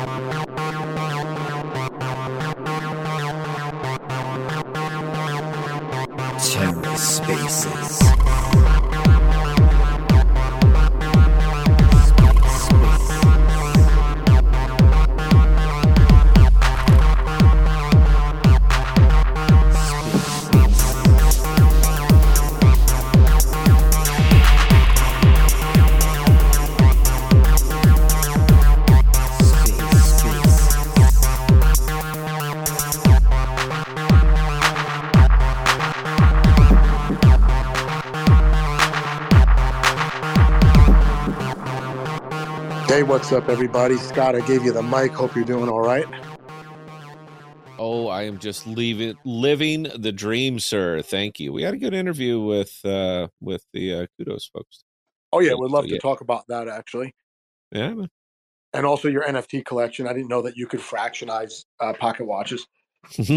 TerraSpaces. Hey, what's up, everybody? Scott, I gave you the mic. Hope you're doing all right. Oh, I am just living the dream, sir. Thank you. We had a good interview with the Kudos folks. Oh, yeah, we'd love to talk about that, actually. Yeah, man. And also your NFT collection. I didn't know that you could fractionize pocket watches. He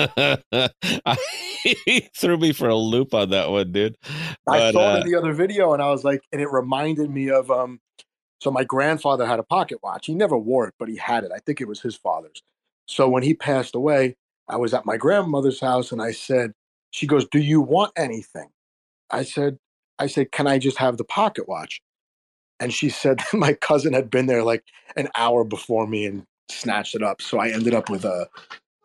threw me for a loop on that one, dude. I saw it in the other video, and I was like, and it reminded me of so my grandfather had a pocket watch. He never wore it, but he had it. I think it was his father's. So when he passed away, I was at my grandmother's house, and I said, she goes, "Do you want anything?" I said, "Can I just have the pocket watch?" And she said that my cousin had been there like an hour before me and snatched it up. So I ended up with a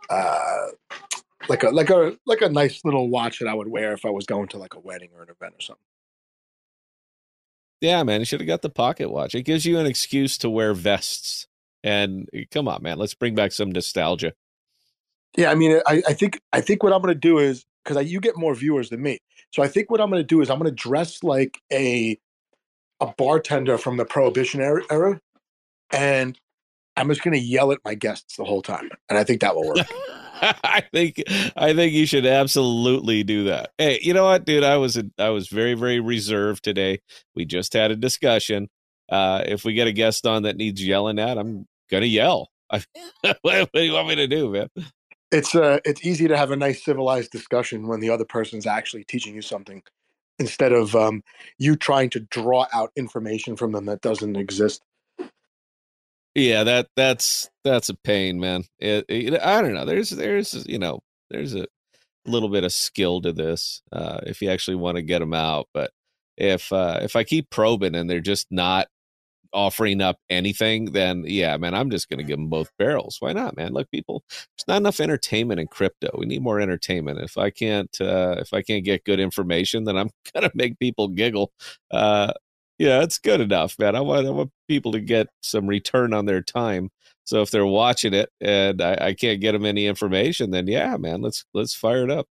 like a nice little watch that I would wear if I was going to like a wedding or an event or something. Yeah, man, you should have got the pocket watch. It gives you an excuse to wear vests. And come on, man, let's bring back some nostalgia. Yeah, I mean, I think what I'm going to do is, because you get more viewers than me, so I think what I'm going to do is I'm going to dress like a bartender from the Prohibition era, and I'm just going to yell at my guests the whole time, and I think that will work. I think you should absolutely do that. Hey, you know what, dude? I was very, very reserved today. We just had a discussion. If we get a guest on that needs yelling at, I'm gonna yell. What do you want me to do, man? It's easy to have a nice civilized discussion when the other person's actually teaching you something, instead of you trying to draw out information from them that doesn't exist. Yeah, that's a pain, man. I don't know. There's a little bit of skill to this if you actually want to get them out. But if I keep probing and they're just not offering up anything, then yeah, man, I'm just going to give them both barrels. Why not, man? Look, people, there's not enough entertainment in crypto. We need more entertainment. If I can't get good information, then I'm going to make people giggle. Yeah, it's good enough, man. I want people to get some return on their time. So if they're watching it and I can't get them any information, then yeah, man, let's fire it up.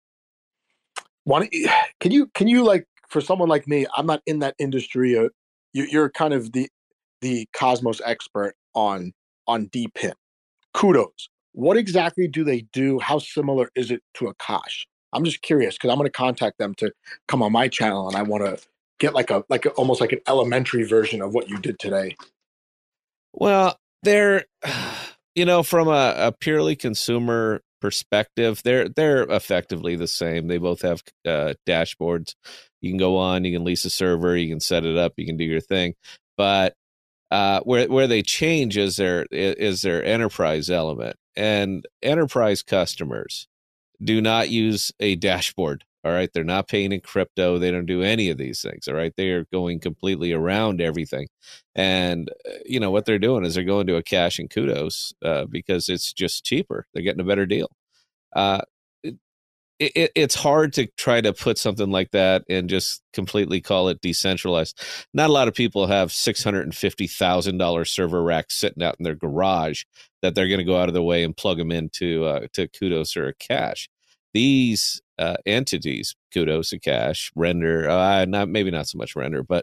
Can you like, for someone like me, I'm not in that industry. You're kind of the Cosmos expert on DPIN. Kudos. What exactly do they do? How similar is it to Akash? I'm just curious because I'm going to contact them to come on my channel, and I want to get almost like an elementary version of what you did today. Well, they're, from a purely consumer perspective, they're effectively the same. They both have dashboards. You can go on, you can lease a server, you can set it up, you can do your thing. But where they change is their enterprise element, and enterprise customers do not use a dashboard. All right. They're not paying in crypto. They don't do any of these things. All right. They are going completely around everything. And, what they're doing is they're going to Akash and Kudos because it's just cheaper. They're getting a better deal. It's hard to try to put something like that and just completely call it decentralized. Not a lot of people have $650,000 server racks sitting out in their garage that they're going to go out of their way and plug them into to Kudos or Akash. These entities, Kudos, Akash, Render, not so much Render, but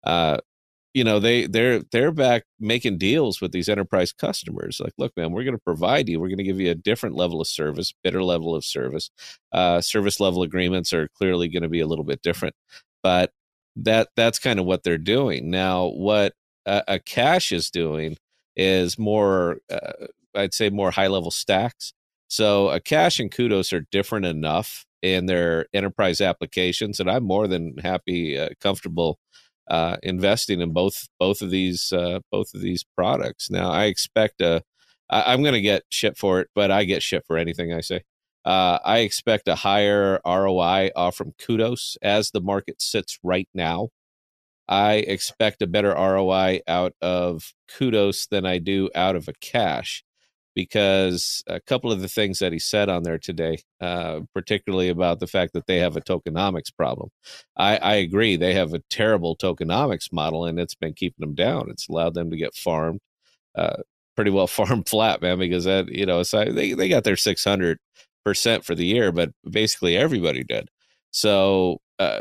they're back making deals with these enterprise customers. Like, look, man, we're going to provide you. We're going to give you a different level of service, better level of service. Service level agreements are clearly going to be a little bit different, but that's kind of what they're doing now. What Akash is doing is more, I'd say, more high level stacks. So Akash and Kudos are different enough in their enterprise applications, and I'm more than happy, comfortable investing in both of these products. Now, I expect a I'm going to get shit for it, but I get shit for anything I say. I expect a higher ROI off from Kudos as the market sits right now. I expect a better ROI out of Kudos than I do out of a cash, because a couple of the things that he said on there today, particularly about the fact that they have a tokenomics problem. I agree. They have a terrible tokenomics model, and it's been keeping them down. It's allowed them to get farmed, uh, pretty well farmed flat, man, because that, so they got their 600% for the year, but basically everybody did. So,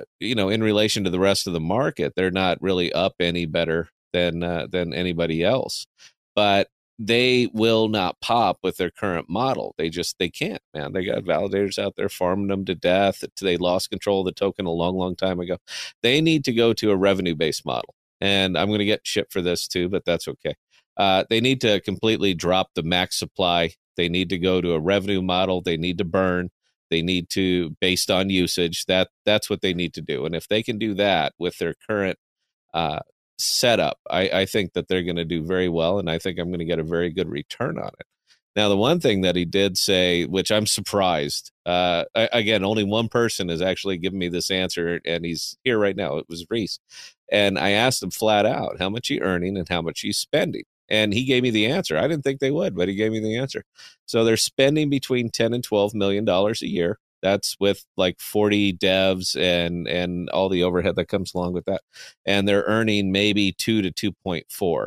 in relation to the rest of the market, they're not really up any better than anybody else. But they will not pop with their current model. They can't, man. They got validators out there farming them to death. They lost control of the token a long, long time ago. They need to go to a revenue-based model. And I'm going to get shit for this too, but that's okay. They need to completely drop the max supply. They need to go to a revenue model. They need to burn. They need to, based on usage, that's what they need to do. And if they can do that with their current uh, setup, I think that they're going to do very well, and I think I'm going to get a very good return on it. Now, the one thing that he did say, which I'm surprised, again, only one person has actually given me this answer, and he's here right now. It was Reese. And I asked him flat out, how much he earning and how much he's spending. And he gave me the answer. I didn't think they would, but he gave me the answer. So they're spending between $10 and $12 million a year. That's with like 40 devs and all the overhead that comes along with that. And they're earning maybe 2 to 2.4.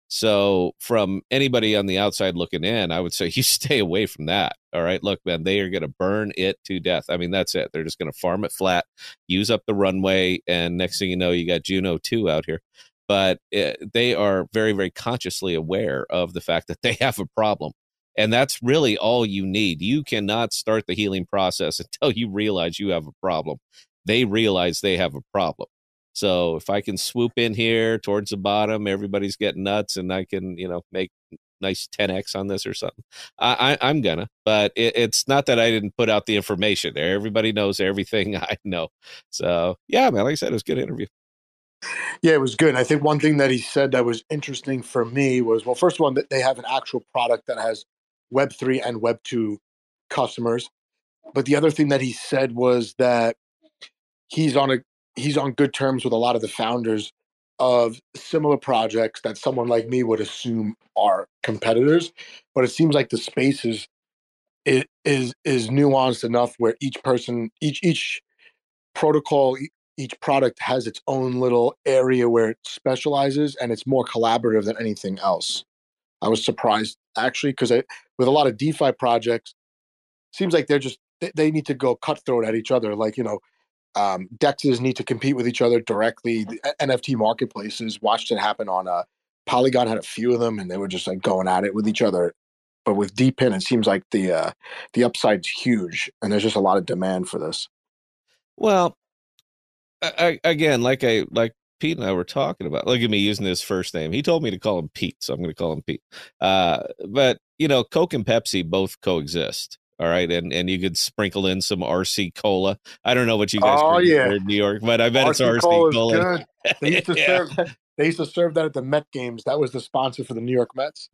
So from anybody on the outside looking in, I would say you stay away from that. All right. Look, man, they are going to burn it to death. I mean, that's it. They're just going to farm it flat, use up the runway. And next thing you know, you got Juno 2 out here. But they are very, very consciously aware of the fact that they have a problem. And that's really all you need. You cannot start the healing process until you realize you have a problem. They realize they have a problem. So if I can swoop in here towards the bottom, everybody's getting nuts, and I can, make nice 10x on this or something, I'm gonna. But it's not that I didn't put out the information there. Everybody knows everything I know. So yeah, man, like I said, it was a good interview. Yeah, it was good. I think one thing that he said that was interesting for me was, well, first one, that they have an actual product that has Web3 and Web2 customers. But the other thing that he said was that he's on a he's on good terms with a lot of the founders of similar projects that someone like me would assume are competitors. But it seems like the space is nuanced enough where each person, each protocol, each product has its own little area where it specializes, and it's more collaborative than anything else. I was surprised actually, because with a lot of DeFi projects, seems like they need to go cutthroat at each other. Like, dexes need to compete with each other directly. The NFT marketplaces, watched it happen on Polygon had a few of them, and they were just like going at it with each other. But with DePIN, it seems like the upside's huge, and there's just a lot of demand for this. Well, again, like Pete and I were talking about. Look at me using his first name. He told me to call him Pete, so I'm going to call him Pete. But Coke and Pepsi both coexist. All right, and you could sprinkle in some RC Cola. I don't know what you guys drink there in New York, but I bet it's RC Cola. Good. They used to serve. They used to serve that at the Met games. That was the sponsor for the New York Mets.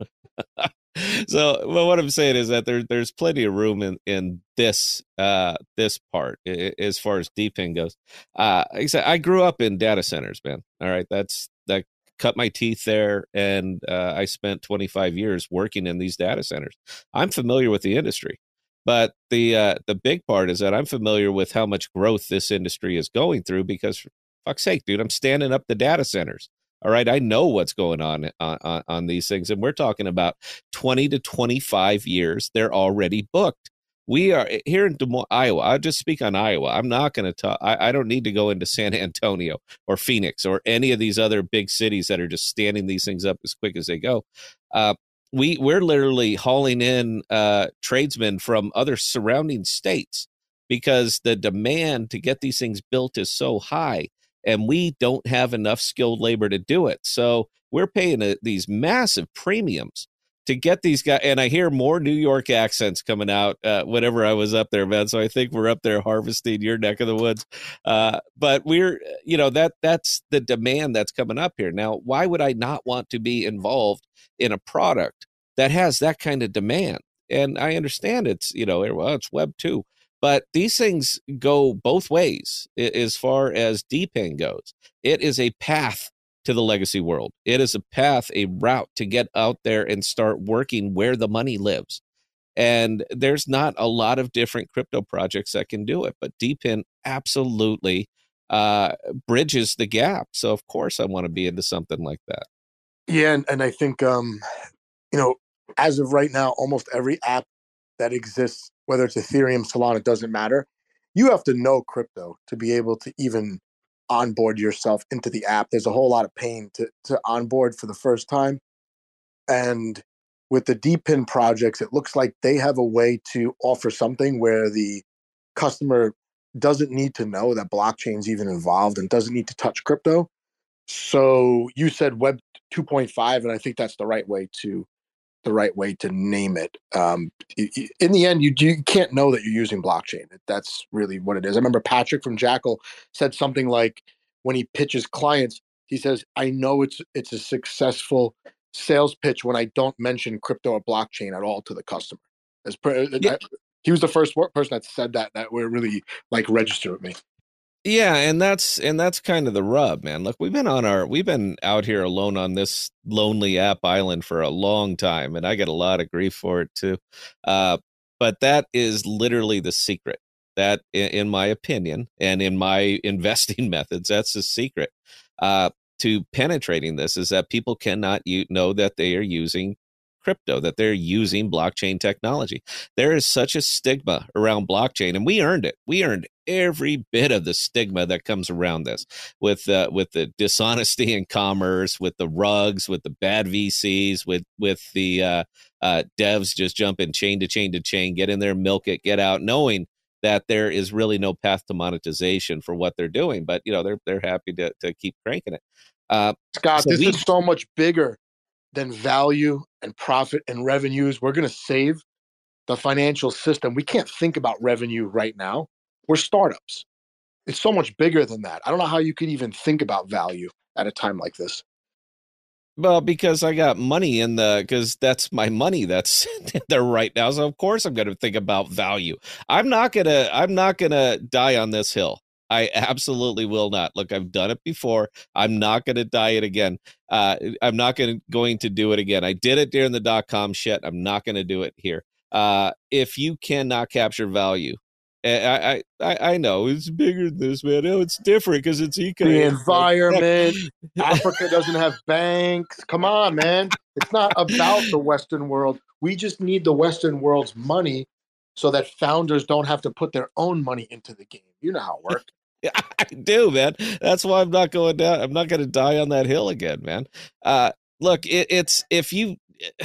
So, well, what I'm saying is that there's plenty of room in this part as far as DePIN goes. Like I said, I grew up in data centers, man. All right, that cut my teeth there, and I spent 25 years working in these data centers. I'm familiar with the industry. But the big part is that I'm familiar with how much growth this industry is going through, because for fuck's sake, dude, I'm standing up the data centers. All right, I know what's going on these things, and we're talking about 20 to 25 years. They're already booked. We are here in Des Moines, Iowa. I'll just speak on Iowa. I'm not going to talk. I don't need to go into San Antonio or Phoenix or any of these other big cities that are just standing these things up as quick as they go. We're literally hauling in tradesmen from other surrounding states, because the demand to get these things built is so high, and we don't have enough skilled labor to do it. So we're paying these massive premiums to get these guys. And I hear more New York accents coming out whenever I was up there, man. So I think we're up there harvesting your neck of the woods. But we're, that's the demand that's coming up here. Now, why would I not want to be involved in a product that has that kind of demand. And I understand it's, well, it's Web 2, but these things go both ways as far as DePIN goes. It is a path to the legacy world. It is a path, a route to get out there and start working where the money lives. And there's not a lot of different crypto projects that can do it, but DePIN absolutely bridges the gap. So of course I want to be into something like that. Yeah, and I think as of right now, almost every app that exists, whether it's Ethereum, Solana, it doesn't matter. You have to know crypto to be able to even onboard yourself into the app. There's a whole lot of pain to onboard for the first time. And with the DePIN projects, it looks like they have a way to offer something where the customer doesn't need to know that blockchain's even involved and doesn't need to touch crypto. So you said Web 2.5, and I think that's the right way to name it. In the end, you can't know that you're using blockchain. That's really what it is. I remember Patrick from Jackal said something like, when he pitches clients, he says, "I know it's a successful sales pitch when I don't mention crypto or blockchain at all to the customer." He was the first person that said that were really like registered with me. Yeah, and that's kind of the rub, man. Look, we've been out here alone on this lonely app island for a long time, and I get a lot of grief for it too. But that is literally the secret. That, in my opinion, and in my investing methods, that's the secret to penetrating this, is that people cannot know that they are using crypto, that they're using blockchain technology. There is such a stigma around blockchain, and we earned it. We earned every bit of the stigma that comes around this, with the dishonesty in commerce, with the rugs, with the bad VCs, with the devs just jumping chain to chain to chain, get in there, milk it, get out, knowing that there is really no path to monetization for what they're doing. But they're happy to keep cranking it. Scott, this is so much bigger than value and profit and revenues. We're going to save the financial system. We can't think about revenue right now. We're startups. It's so much bigger than that. I don't know how you could even think about value at a time like this. Well, because I got money because that's my money that's there right now. So of course I'm going to think about value. I'm not gonna die on this hill. I absolutely will not. Look, I've done it before. I'm not going to die it again. I'm not going to do it again. I did it during the .com shit. I'm not going to do it here. If you cannot capture value, I know it's bigger than this, man. No, it's different because it's the environment. Africa doesn't have banks. Come on, man. It's not about the Western world. We just need the Western world's money so that founders don't have to put their own money into the game. You know how it works. I do, man. That's why I'm not going down. I'm not going to die on that hill again, man. Look, it's if you,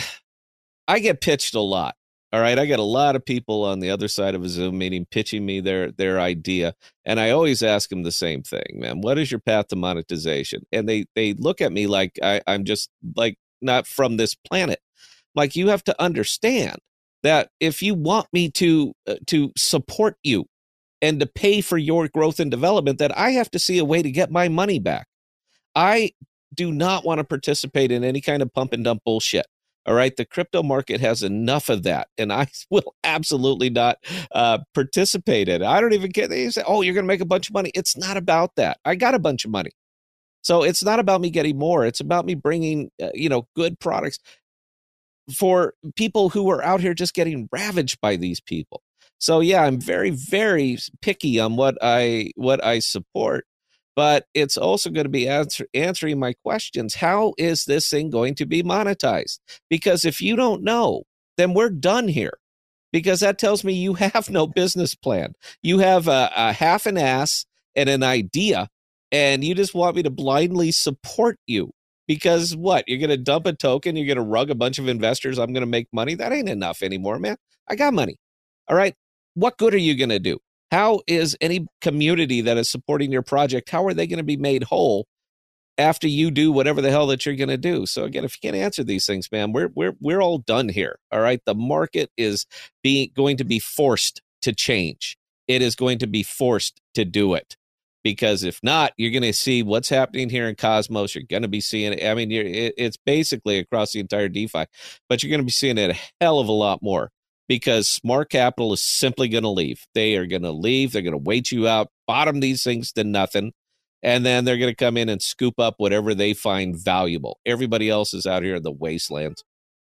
I get pitched a lot. All right, I get a lot of people on the other side of a Zoom meeting pitching me their idea, and I always ask them the same thing, man. What is your path to monetization? And they look at me like I'm just like not from this planet. Like, you have to understand that if you want me to support you and to pay for your growth and development, that I have to see a way to get my money back. I do not want to participate in any kind of pump and dump bullshit. All right. The crypto market has enough of that, and I will absolutely not participate in it. I don't even care. They say, "Oh, you're going to make a bunch of money." It's not about that. I got a bunch of money. So it's not about me getting more. It's about me bringing, good products for people who are out here just getting ravaged by these people. So yeah, I'm very, very picky on what I support, but it's also going to be answering my questions. How is this thing going to be monetized? Because if you don't know, then we're done here. Because that tells me you have no business plan. You have a half an ass and an idea, and you just want me to blindly support you. Because what? You're going to dump a token, you're going to rug a bunch of investors, I'm going to make money? That ain't enough anymore, man. I got money. All right. What good are you going to do? How is any community that is supporting your project, how are they going to be made whole after you do whatever the hell that you're going to do? So again, if you can't answer these things, man, we're all done here. All right. The market is going to be forced to change. It is going to be forced to do it, because if not, you're going to see what's happening here in Cosmos. You're going to be seeing it. I mean, it's basically across the entire DeFi, but you're going to be seeing it a hell of a lot more because smart capital is simply going to leave. They are going to leave. They're going to wait you out, bottom these things to nothing, and then they're going to come in and scoop up whatever they find valuable. Everybody else is out here in the wastelands.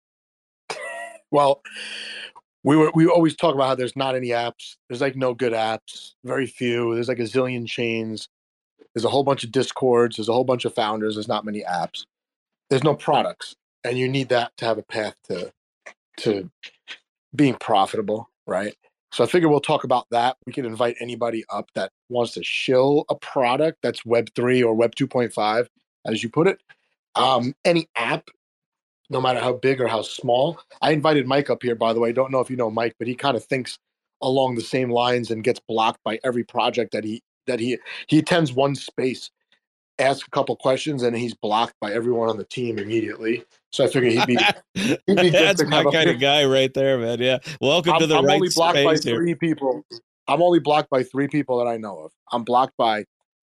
Well, we always talk about how there's not any apps. There's like no good apps, very few. There's like a zillion chains. There's a whole bunch of discords. There's a whole bunch of founders. There's not many apps. There's no products, and you need that to have a path to being profitable, right? So I figure we'll talk about that. We can invite anybody up that wants to shill a product that's Web3 or Web 2.5, as you put it. Any app, no matter how big or how small. I invited Mike up here, by the way. I don't know if you know Mike, but he kind of thinks along the same lines and gets blocked by every project that he attends one space, asks a couple questions, and he's blocked by everyone on the team immediately. So I figured he'd be good That's to my have up kind here. of guy right there, man. Yeah. Welcome to the I'm right only blocked by space here. three people. I'm only blocked by three people that I know of. I'm blocked by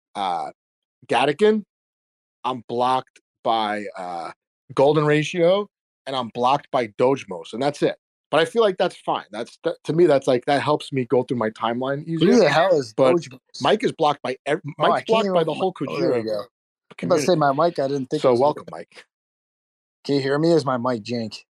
Gatican. I'm blocked by Golden Ratio, and I'm blocked by Dojmos, and that's it. But I feel like that's fine. To me, that's like that helps me go through my timeline easier. Who the hell is But Doge? Mike is blocked by Mike's blocked by the whole Oh, there we Kujira go. I'm about to community. say my mic. I didn't think. So welcome, Mike. Can you hear me? Is my mic jank?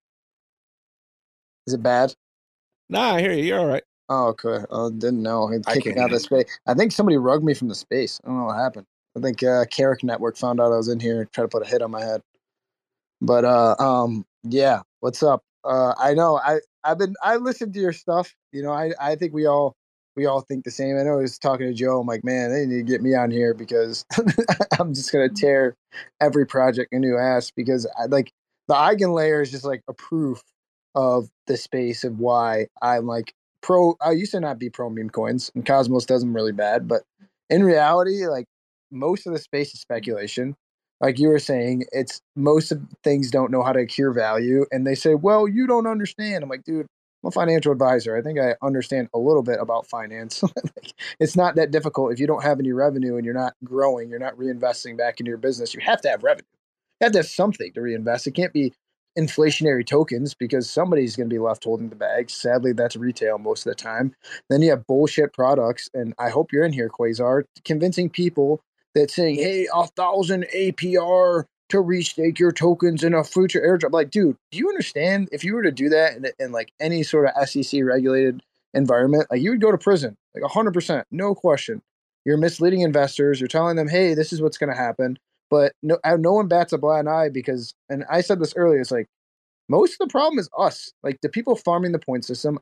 Is it bad? Nah, I hear you. You're all right. Oh, okay. Oh, didn't know. It I kicked me can't out of the space. I think somebody rugged me from the space. I don't know what happened. I think Carrick Network found out I was in here and tried to put a hit on my head. But yeah. What's up? I know. I listened to your stuff. You know, I think we all think the same. I know I was talking to Joe. I'm like, man, they need to get me on here because I'm just gonna tear every project a new ass because I like the Eigenlayer is just like a proof of the space of why I'm like pro. I used to not be pro meme coins, and Cosmos does them really bad, but in reality, like most of the space is speculation. Like you were saying, it's most of things don't know how to cure value, and they say, "Well, you don't understand." I'm like, dude, I'm a financial advisor. I think I understand a little bit about finance. Like, it's not that difficult if you don't have any revenue and you're not growing, you're not reinvesting back into your business. You have to have revenue. You have to have something to reinvest. It can't be inflationary tokens because somebody's going to be left holding the bag. Sadly, that's retail most of the time. Then you have bullshit products, and I hope you're in here, Quasar, convincing people that saying, "Hey, 1,000 APR to restake your tokens in a future airdrop." Like, dude, do you understand? If you were to do that in like any sort of SEC regulated environment, like you would go to prison, like 100%, no question. You're misleading investors. You're telling them, "Hey, this is what's going to happen." But no one bats a blind eye because, and I said this earlier, it's like most of the problem is us, like the people farming the point system.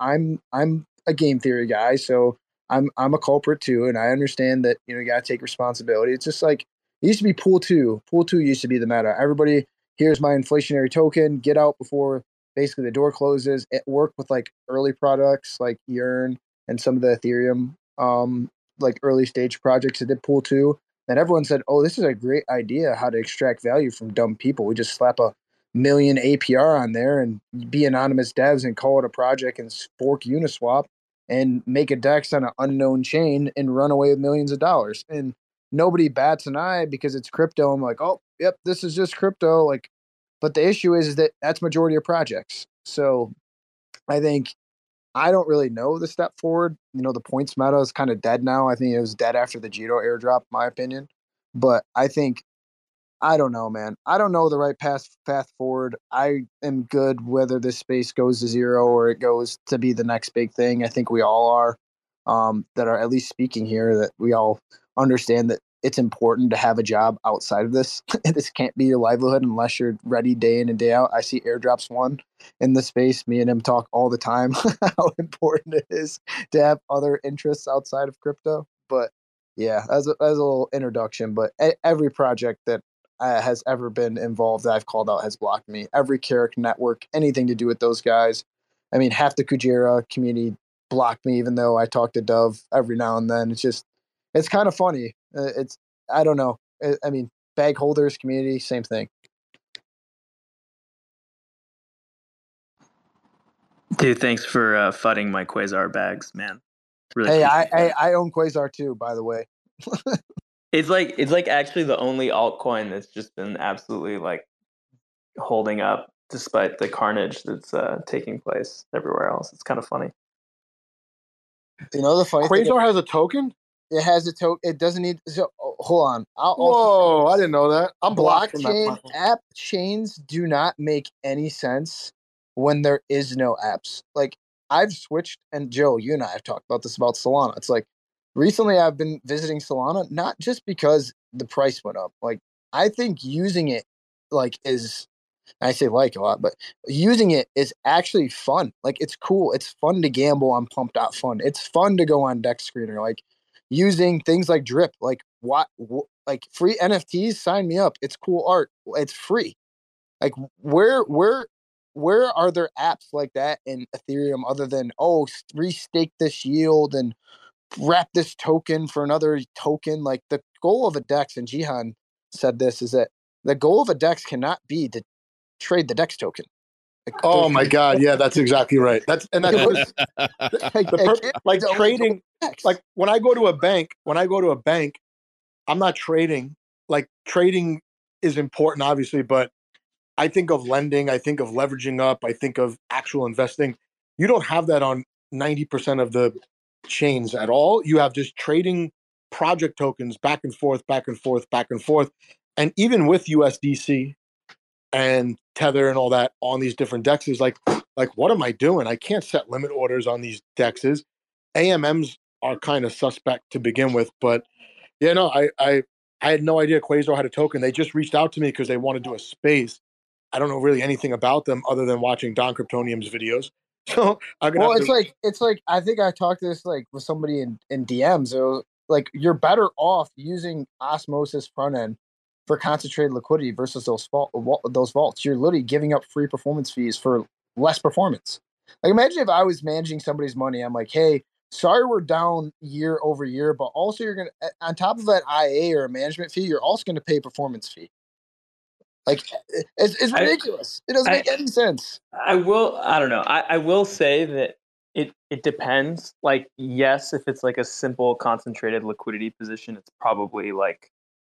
I'm a game theory guy, so I'm a culprit too, and I understand that you got to take responsibility. It's just like it used to be pool two. Pool two used to be the meta. Everybody, here's my inflationary token. Get out before basically the door closes. It worked with like early products like Yearn and some of the Ethereum like early stage projects that did pool two. And everyone said, "Oh, this is a great idea how to extract value from dumb people. We just slap a million APR on there and be anonymous devs and call it a project and fork Uniswap and make a DEX on an unknown chain and run away with millions of dollars." And nobody bats an eye because it's crypto. I'm like, oh, yep, this is just crypto. Like, but the issue is that that's majority of projects. So I think I don't really know the step forward. The points meta is kind of dead now. I think it was dead after the Jito airdrop, in my opinion. But I think I don't know, man. I don't know the right path forward. I am good whether this space goes to zero or it goes to be the next big thing. I think we all are, that are at least speaking here, that we all understand that it's important to have a job outside of this. This can't be your livelihood unless you're ready day in and day out. I see airdrops one in the space. Me and him talk all the time how important it is to have other interests outside of crypto. But yeah, as a little introduction, but every project that has ever been involved that I've called out has blocked me. Every Carrick network, anything to do with those guys. I mean, half the Kujira community blocked me, even though I talk to Dove every now and then. It's kind of funny. I don't know. I mean, bag holders community, same thing. Dude, thanks for fudding my Quasar bags, man. Really Hey, appreciate that. I own Quasar too, by the way. It's like actually the only altcoin that's just been absolutely like holding up despite the carnage that's taking place everywhere else. It's kind of funny. You know the funny thing? Quasar has a token? It has a token. It doesn't need. So hold on. I'll Whoa! I didn't know that. I'm blocked from that blockchain platform. app chains do not make any sense when there is no apps. Like I've switched, and Joe, you and I have talked about this about Solana. It's like recently I've been visiting Solana not just because the price went up. Like I think using it like is I say like a lot, but using it is actually fun. Like it's cool. It's fun to gamble on pump.fun. It's fun to go on Dex Screener. Like using things like Drip. Like like free NFTs, sign me up. It's cool art. It's free. Like where are there apps like that in Ethereum other than restake this yield and wrap this token for another token? Like the goal of a DEX, and Jihan said this, is that the goal of a DEX cannot be to trade the DEX token. Like, oh my God! Yeah, that's exactly right. That's like trading. Like when I go to a bank, I'm not trading. Like trading is important, obviously, but I think of lending, I think of leveraging up, I think of actual investing. You don't have that on 90% of the chains at all. You have just trading project tokens back and forth, back and forth, back and forth. And even with USDC and Tether and all that on these different dexes, like what am I doing? I can't set limit orders on these dexes. AMMs are kind of suspect to begin with, but yeah, no, I had no idea Quasar had a token. They just reached out to me because they want to do a space. I don't know really anything about them other than watching Don Kryptonium's videos. So I'm gonna well, it's like I think I talked to this like with somebody in DMs. It was like you're better off using Osmosis front end for concentrated liquidity versus those vaults. You're literally giving up free performance fees for less performance. Like imagine if I was managing somebody's money. I'm like, hey, sorry we're down year over year, but also you're gonna on top of that IA or a management fee, you're also gonna pay a performance fee. Like it's ridiculous. It doesn't make any sense. I don't know. I will say that it depends. Like, yes, if it's like a simple concentrated liquidity position, it's probably like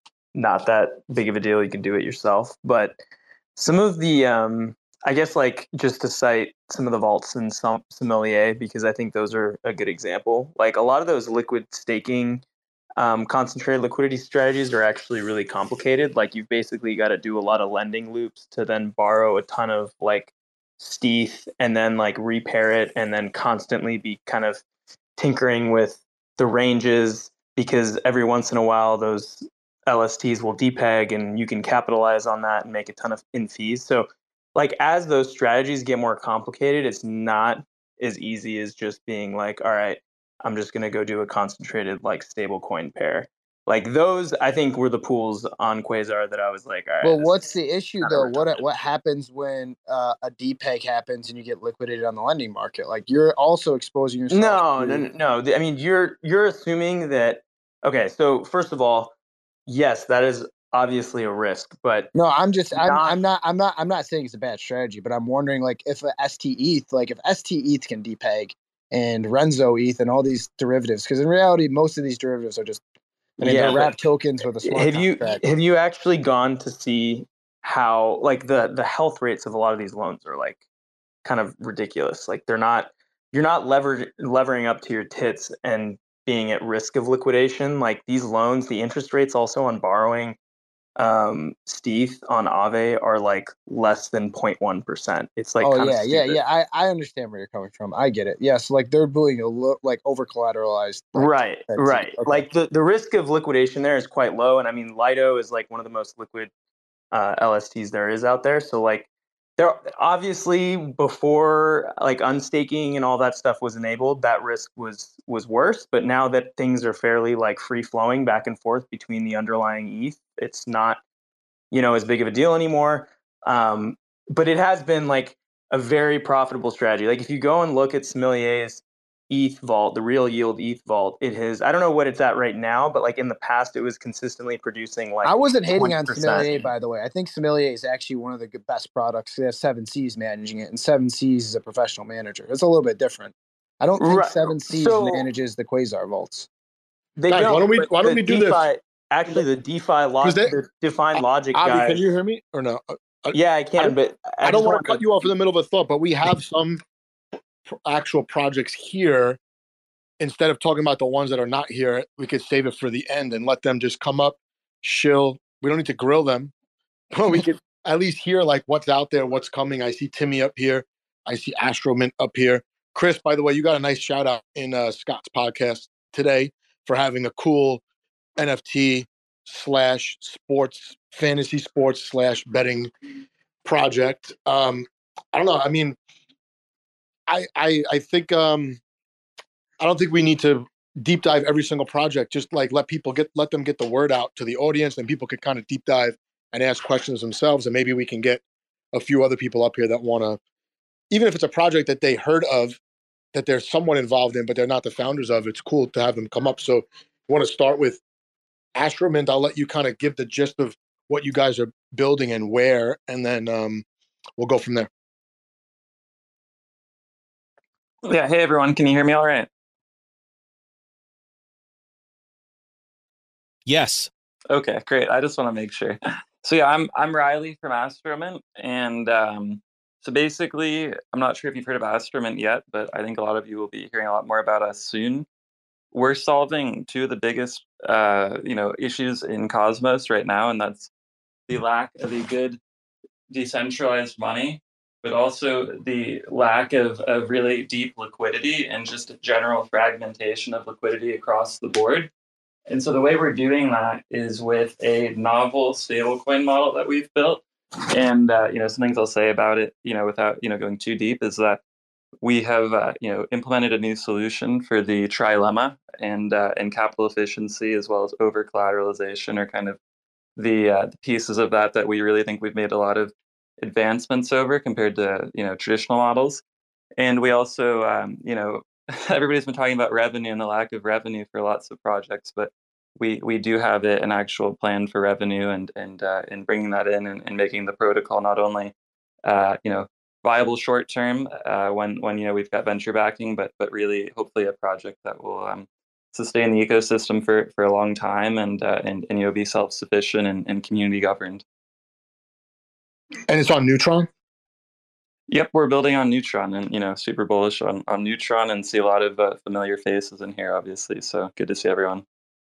not that big of a deal. You can do it yourself. But some of the I guess like just to cite some of the vaults in Sommelier, because I think those are a good example. Like a lot of those liquid staking concentrated liquidity strategies are actually really complicated. Like you've basically got to do a lot of lending loops to then borrow a ton of like stETH and then like repair it and then constantly be kind of tinkering with the ranges, because every once in a while those LSTs will depeg and you can capitalize on that and make a ton of in fees. So like as those strategies get more complicated, it's not as easy as just being like, all right, I'm just going to go do a concentrated like stable coin pair. Like those, I think, were the pools on Quasar that I was like, all right. Well, what's the issue though? What happens when a depeg happens and you get liquidated on the lending market? Like you're also exposing yourself. No. I mean, you're assuming that. Okay, so first of all, yes, that is obviously a risk, but no, I'm not saying it's a bad strategy, but I'm wondering like if StETH, like if StETH can depeg and Renzo ETH and all these derivatives, because in reality, most of these derivatives are just they're wrapped tokens with a smart contract. Have you actually gone to see how like the health rates of a lot of these loans are like kind of ridiculous? Like you're not levering up to your tits and being at risk of liquidation. Like these loans, the interest rates also on borrowing stETH on Aave are like less than 0.1%. It's like I understand where you're coming from. I get it. Yes, like they're doing like over collateralized. Right. Okay. Like the risk of liquidation there is quite low, and I mean Lido is like one of the most liquid LSTs there is out there. So like there obviously before like unstaking and all that stuff was enabled, that risk was worse. But now that things are fairly like free flowing back and forth between the underlying ETH, it's not as big of a deal anymore. But it has been like a very profitable strategy. Like if you go and look at Sommelier's ETH vault, the real yield ETH vault, it has, I don't know what it's at right now, but like in the past, it was consistently producing like. I wasn't hating 20%. On Sommelier, by the way. I think Sommelier is actually one of the best products. They have 7Cs managing it, and 7Cs is a professional manager. It's a little bit different. I don't think 7Cs manages the Quasar vaults. They Guys, don't. why don't we do this? Actually, the DeFi The defined logic Avi, guys. can you hear me or no? Yeah, I can, but I don't want to cut you off in the middle of a thought, but we have some actual projects here. Instead of talking about the ones that are not here, we could save it for the end and let them just come up, shill. We don't need to grill them, but we could at least hear like what's out there, what's coming. I see Timmy up here. I see Astromint up here. Chris, by the way, you got a nice shout out in Scott's podcast today for having a cool NFT / sports, fantasy sports / betting project. I don't know. I mean, I think I don't think we need to deep dive every single project. Just like let them get the word out to the audience, and people could kind of deep dive and ask questions themselves. And maybe we can get a few other people up here that want to, even if it's a project that they heard of, that they're somewhat involved in, but they're not the founders of. It's cool to have them come up. So, I want to start with Astromint. I'll let you kind of give the gist of what you guys are building and where, and then we'll go from there. Yeah. Hey, everyone. Can you hear me all right? Yes. Okay, great. I just want to make sure. So yeah, I'm Riley from Astromint, and so basically, I'm not sure if you've heard of Astromint yet, but I think a lot of you will be hearing a lot more about us soon. We're solving two of the biggest, issues in Cosmos right now, and that's the lack of a good decentralized money, but also the lack of really deep liquidity and just general fragmentation of liquidity across the board. And so the way we're doing that is with a novel stablecoin model that we've built. And some things I'll say about it, without going too deep, is that we have implemented a new solution for the trilemma and capital efficiency, as well as over collateralization, are kind of the pieces of that we really think we've made a lot of advancements over compared to traditional models. And we also everybody's been talking about revenue and the lack of revenue for lots of projects, but we do have an actual plan for revenue and bringing that in and making the protocol not only viable short term when we've got venture backing, but really hopefully a project that will sustain the ecosystem for a long time and be self-sufficient and community governed. And it's on Neutron. Yep, we're building on Neutron, and super bullish on Neutron, and see a lot of familiar faces in here, obviously. So good to see everyone.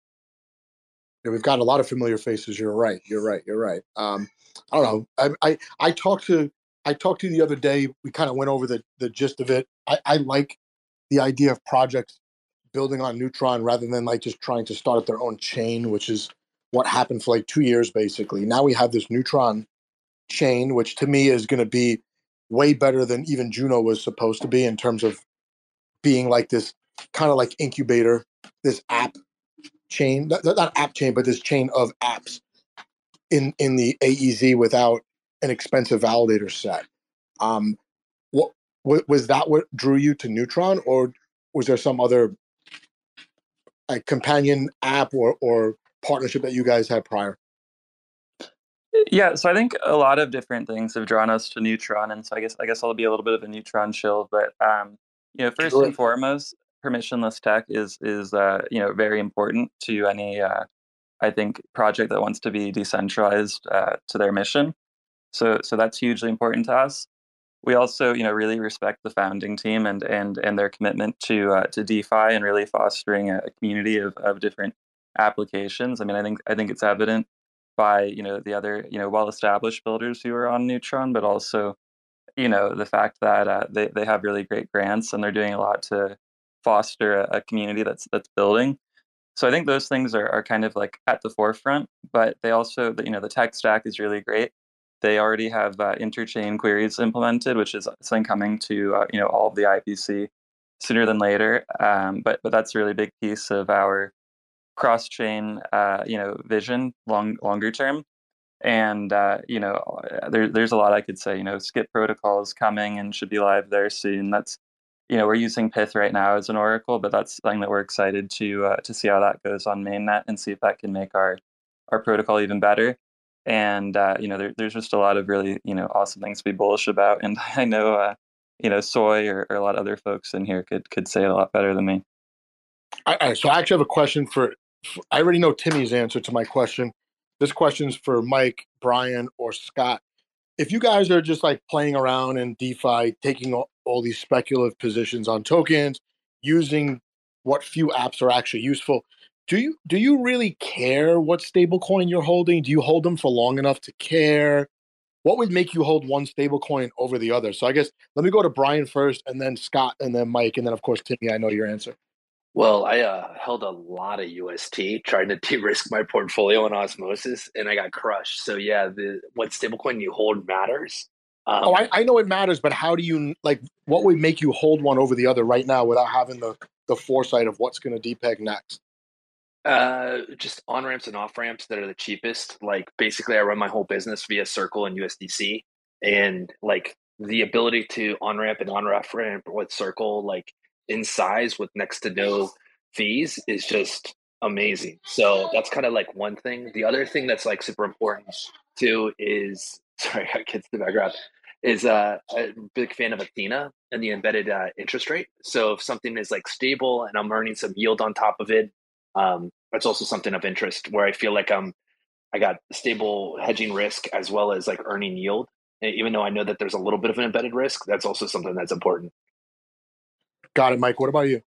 Yeah, we've got a lot of familiar faces. You're right. I don't know. I talked to you the other day. We kind of went over the gist of it. I like the idea of projects building on Neutron rather than like just trying to start their own chain, which is what happened for like 2 years basically. Now we have this Neutron chain, which to me is going to be way better than even Juno was supposed to be in terms of being like this kind of like incubator, this app chain, not app chain, but this chain of apps in the AEZ without an expensive validator set. What was that? What drew you to Neutron, or was there some other like companion app or partnership that you guys had prior? Yeah, so I think a lot of different things have drawn us to Neutron, and so I guess I'll be a little bit of a Neutron shill, but first and foremost, permissionless tech is very important to any I think project that wants to be decentralized to their mission. So that's hugely important to us. We also really respect the founding team and their commitment to DeFi and really fostering a community of different applications. I mean, I think it's evident by the other well-established builders who are on Neutron, but also the fact that they have really great grants and they're doing a lot to foster a community that's building. So I think those things are kind of like at the forefront, but they also the tech stack is really great. They already have interchain queries implemented, which is something coming to all of the IPC sooner than later. But that's a really big piece of our cross-chain vision longer term. And there's a lot I could say. Skip protocol is coming and should be live there soon. That's we're using Pyth right now as an oracle, but that's something that we're excited to see how that goes on mainnet and see if that can make our protocol even better. And there's just a lot of really awesome things to be bullish about. And I know Soy or a lot of other folks in here could say a lot better than me. So I actually have a question I already know Timmy's answer to my question. This question's for Mike, Brian, or Scott. If you guys are just like playing around in DeFi, taking all these speculative positions on tokens, using what few apps are actually useful, do you really care what stablecoin you're holding? Do you hold them for long enough to care? What would make you hold one stablecoin over the other? So I guess let me go to Brian first, and then Scott, and then Mike, and then of course Timmy. I know your answer. Well, I held a lot of UST, trying to de-risk my portfolio in osmosis, and I got crushed. So yeah, the what stablecoin you hold matters. Oh, Um, I know it matters, but how do you like? What would make you hold one over the other right now without having the foresight of what's going to depeg next? just on ramps and off ramps that are the cheapest. Like basically, I run my whole business via Circle and USDC, and like the ability to on ramp and on ramp with Circle, like in size with next to no fees, is just amazing. So that's kind of like one thing. The other thing that's like super important too is sorry, I get to the background. Is a big fan of Athena and the embedded interest rate. So if something is like stable and I'm earning some yield on top of it, that's also something of interest where I feel like I got stable hedging risk as well as like earning yield. And even though I know that there's a little bit of an embedded risk, that's also something that's important. Got it, Mike. What about you?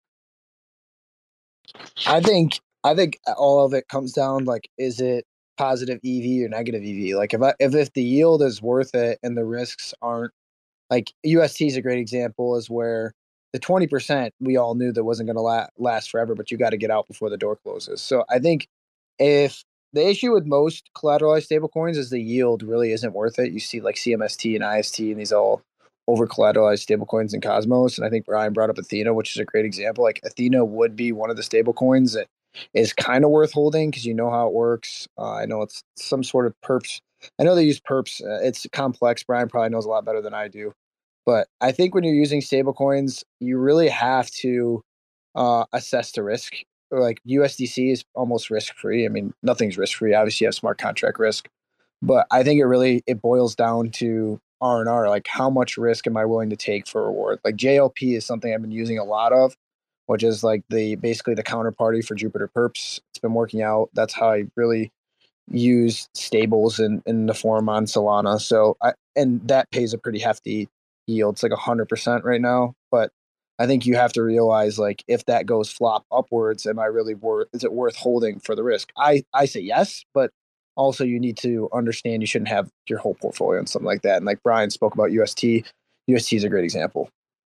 I think all of it comes down like, is it positive EV or negative EV? Like if the yield is worth it and the risks aren't, like UST is a great example, is where the 20% we all knew that wasn't going to last forever, but you got to get out before the door closes. So I think if the issue with most collateralized stablecoins is the yield really isn't worth it. You see like CMST and IST and these all over collateralized stablecoins in Cosmos. And I think Brian brought up Athena, which is a great example. Like Athena would be one of the stablecoins that is kind of worth holding because you know how it works. I know it's some sort of perps. I know they use perps. It's complex. Brian probably knows a lot better than I do. But I think when you're using stablecoins, you really have to assess the risk. Like USDC is almost risk free. I mean, nothing's risk free. Obviously, you have smart contract risk, but I think it boils down to R&R. Like, how much risk am I willing to take for reward? Like JLP is something I've been using a lot of, which is like basically the counterparty for Jupiter Perps. It's been working out. That's how I really use stables in the form on Solana. And that pays a pretty hefty yield. It's like 100% right now. But I think you have to realize, like, if that goes flop upwards, is it worth holding for the risk? I say yes, but also you need to understand you shouldn't have your whole portfolio and something like that. And like Brian spoke about UST, UST is a great example.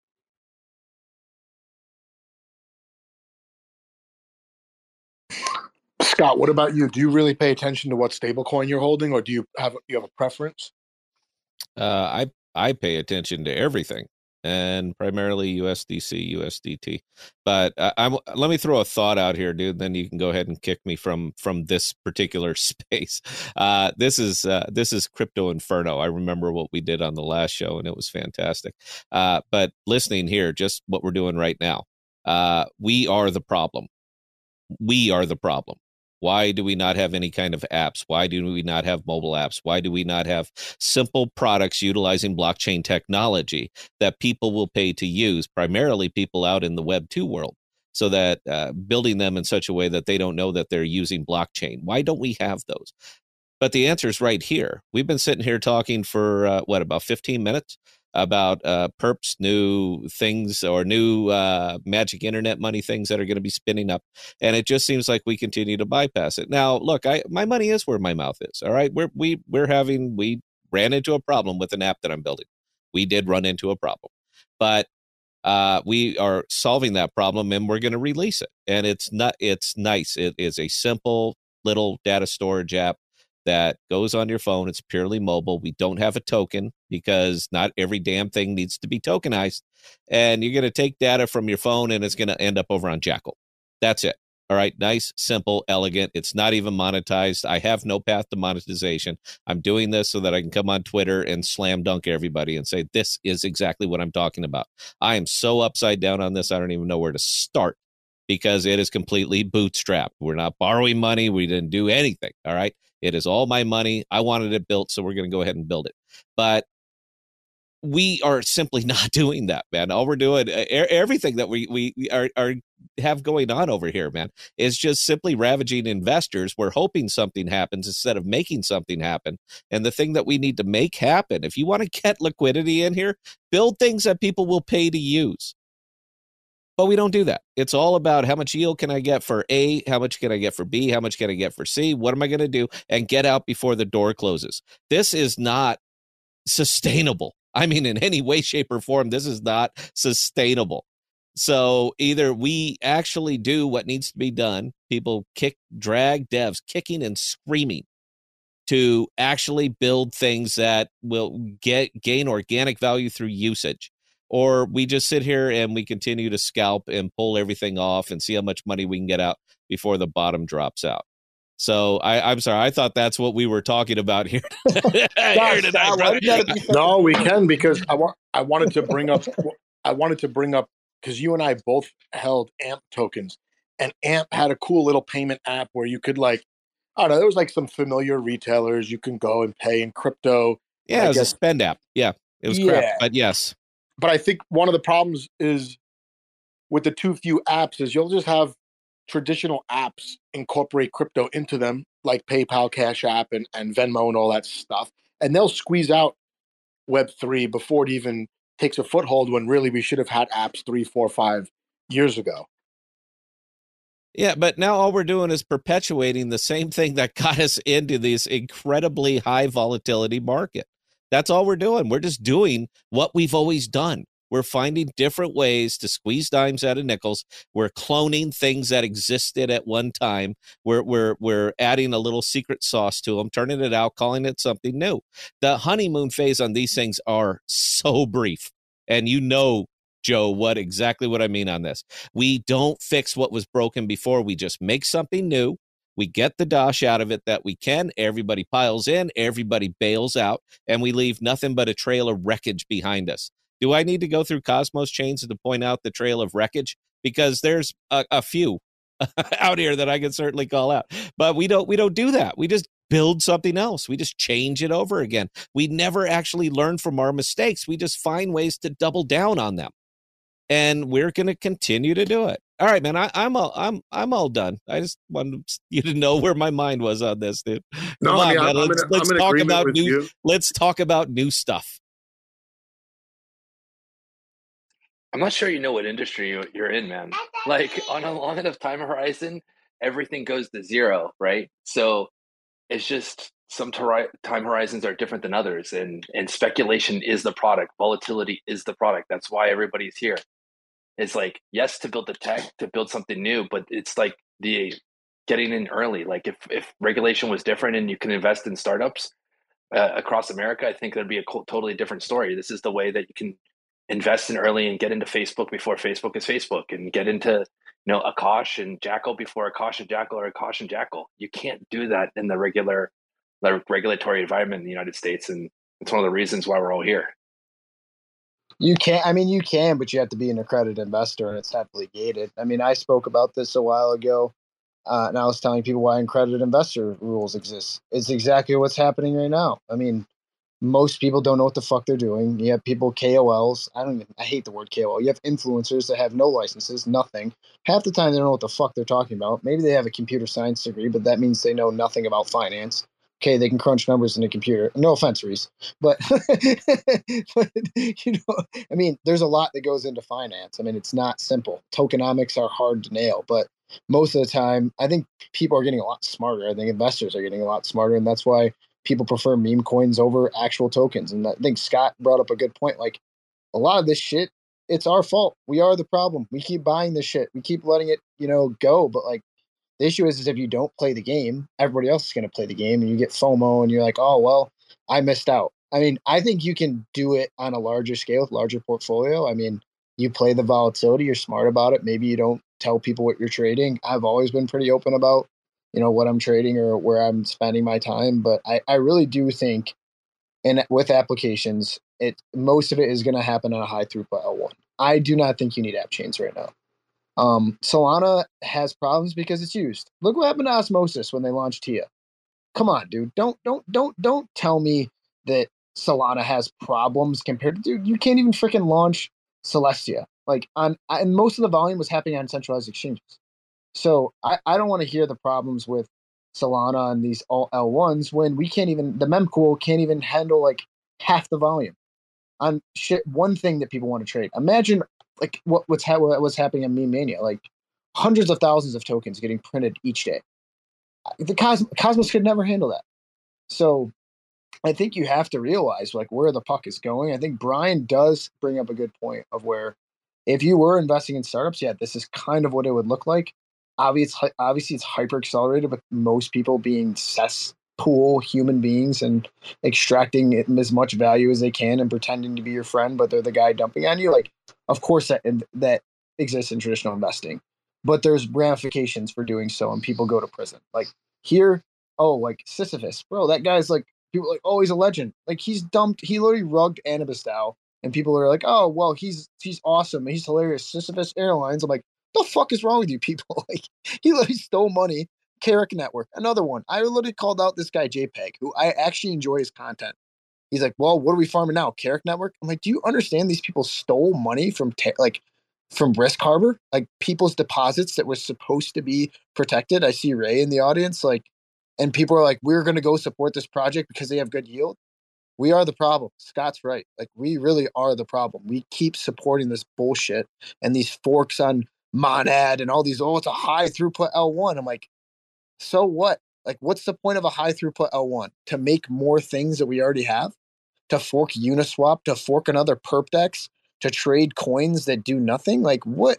Scott, what about you? Do you really pay attention to what stablecoin you're holding, or do you have a preference? I pay attention to everything, and primarily USDC, USDT. But let me throw a thought out here, dude. Then you can go ahead and kick me from this particular space. This is Crypto Inferno. I remember what we did on the last show, and it was fantastic. But listening here, just what we're doing right now, we are the problem. We are the problem. Why do we not have any kind of apps? Why do we not have mobile apps? Why do we not have simple products utilizing blockchain technology that people will pay to use, primarily people out in the Web 2 world, so that building them in such a way that they don't know that they're using blockchain? Why don't we have those? But the answer is right here. We've been sitting here talking for, about 15 minutes about perps, new things, or new magic internet money things that are going to be spinning up. And it just seems like we continue to bypass it. Now, look, my money is where my mouth is. All right. We ran into a problem with an app that I'm building. We did run into a problem, but we are solving that problem, and we're going to release it. And it's nice. It is a simple little data storage app that goes on your phone. It's purely mobile. We don't have a token because not every damn thing needs to be tokenized. And you're going to take data from your phone, and it's going to end up over on Jackal. That's it. All right. Nice, simple, elegant. It's not even monetized. I have no path to monetization. I'm doing this so that I can come on Twitter and slam dunk everybody and say, this is exactly what I'm talking about. I am so upside down on this, I don't even know where to start, because it is completely bootstrapped. We're not borrowing money. We didn't do anything. All right. It is all my money. I wanted it built, so we're going to go ahead and build it. But we are simply not doing that, man. All we're doing, everything that we have going on over here, man, is just simply ravaging investors. We're hoping something happens instead of making something happen. And the thing that we need to make happen, if you want to get liquidity in here, build things that people will pay to use. But we don't do that. It's all about how much yield can I get for A, how much can I get for B, how much can I get for C, what am I going to do, and get out before the door closes. This is not sustainable. I mean, in any way, shape, or form, this is not sustainable. So either we actually do what needs to be done, people drag devs kicking and screaming to actually build things that will gain organic value through usage, or we just sit here and we continue to scalp and pull everything off and see how much money we can get out before the bottom drops out. So I'm sorry, I thought that's what we were talking about here. No, we can, because I wanted to bring up because you and I both held AMP tokens, and AMP had a cool little payment app where you could, like, I don't know, there was like some familiar retailers you can go and pay in crypto. Yeah, it was a spend app. Yeah, it was crap, but yes. But I think one of the problems is with the too few apps is you'll just have traditional apps incorporate crypto into them, like PayPal, Cash App, and Venmo and all that stuff. And they'll squeeze out Web3 before it even takes a foothold, when really we should have had apps 3, 4, 5 years ago. Yeah, but now all we're doing is perpetuating the same thing that got us into this incredibly high volatility market. That's all we're doing. We're just doing what we've always done. We're finding different ways to squeeze dimes out of nickels. We're cloning things that existed at one time. We're adding a little secret sauce to them, turning it out, calling it something new. The honeymoon phase on these things are so brief. And you know, Joe, exactly what I mean on this. We don't fix what was broken before. We just make something new. We get the dosh out of it that we can. Everybody piles in, everybody bails out, and we leave nothing but a trail of wreckage behind us. Do I need to go through Cosmos chains to point out the trail of wreckage? Because there's a few out here that I can certainly call out. But we don't do that. We just build something else. We just change it over again. We never actually learn from our mistakes. We just find ways to double down on them. And we're going to continue to do it. All right, man. I'm all done. I just wanted you to know where my mind was on this, dude. No, I mean, man. Let's talk about new. Let's talk about new stuff. I'm not sure you know what industry you're in, man. Like, on a long enough time horizon, everything goes to zero, right? So it's just some time horizons are different than others, and speculation is the product. Volatility is the product. That's why everybody's here. It's like, yes, to build the tech, to build something new, but it's like the getting in early. Like, if regulation was different and you can invest in startups across America, I think there'd be a totally different story. This is the way that you can invest in early and get into Facebook before Facebook is Facebook, and get into, Akash and Jackal before Akash and Jackal or Akash and Jackal. You can't do that in the regulatory environment in the United States, and it's one of the reasons why we're all here. You can, but you have to be an accredited investor, and it's heavily gated. I mean, I spoke about this a while ago, and I was telling people why accredited investor rules exist. It's exactly what's happening right now. I mean, most people don't know what the fuck they're doing. You have people, KOLs. I hate the word KOL. You have influencers that have no licenses, nothing. Half the time they don't know what the fuck they're talking about. Maybe they have a computer science degree, but that means they know nothing about finance. Okay, they can crunch numbers in a computer. No offense, Reese, but, I mean, there's a lot that goes into finance. I mean, it's not simple. Tokenomics are hard to nail, but most of the time, I think people are getting a lot smarter. I think investors are getting a lot smarter, and that's why people prefer meme coins over actual tokens. And I think Scott brought up a good point. Like, a lot of this shit, it's our fault. We are the problem. We keep buying this shit. We keep letting it, go. But like, the issue is if you don't play the game, everybody else is going to play the game, and you get FOMO and you're like, oh, well, I missed out. I mean, I think you can do it on a larger scale with larger portfolio. I mean, you play the volatility, you're smart about it. Maybe you don't tell people what you're trading. I've always been pretty open about, what I'm trading or where I'm spending my time. But I really do think, and with applications, most of it is going to happen on a high throughput L1. I do not think you need app chains right now. Solana has problems because it's used. Look what happened to Osmosis when they launched TIA. Come on, dude. Don't tell me that Solana has problems compared to, dude, you can't even freaking launch Celestia. Like and most of the volume was happening on centralized exchanges. So I don't want to hear the problems with Solana and these all L1s when we can't even, the mempool can't even handle like half the volume on shit. One thing that people want to trade. Imagine like what's happening in Meme Mania, like hundreds of thousands of tokens getting printed each day. The Cosmos could never handle that. So I think you have to realize like where the puck is going. I think Brian does bring up a good point of where if you were investing in startups, yeah, this is kind of what it would look like. Obviously, it's hyper accelerated with most people being cesspool human beings and extracting as much value as they can and pretending to be your friend, but they're the guy dumping on you. Like, of course, that exists in traditional investing, but there's ramifications for doing so, and people go to prison. Like here, oh, like Sisyphus, bro, that guy's like people are like, oh, he's a legend. Like he literally rugged Anubis DAO, and people are like, oh, well, he's awesome, he's hilarious. Sisyphus Airlines. I'm like, the fuck is wrong with you people? Like he literally stole money. Carrick Network, another one. I literally called out this guy JPEG, who I actually enjoy his content. He's like, well, what are we farming now? Carrick Network. I'm like, do you understand these people stole money from from Risk Harbor, like people's deposits that were supposed to be protected? I see Ray in the audience, like, and people are like, we're going to go support this project because they have good yield. We are the problem. Scott's right. Like, we really are the problem. We keep supporting this bullshit and these forks on Monad and all these, oh, it's a high throughput L1. I'm like, so what? Like, what's the point of a high throughput L1? To make more things that we already have? To fork Uniswap? To fork another perpdex? To trade coins that do nothing? Like, what?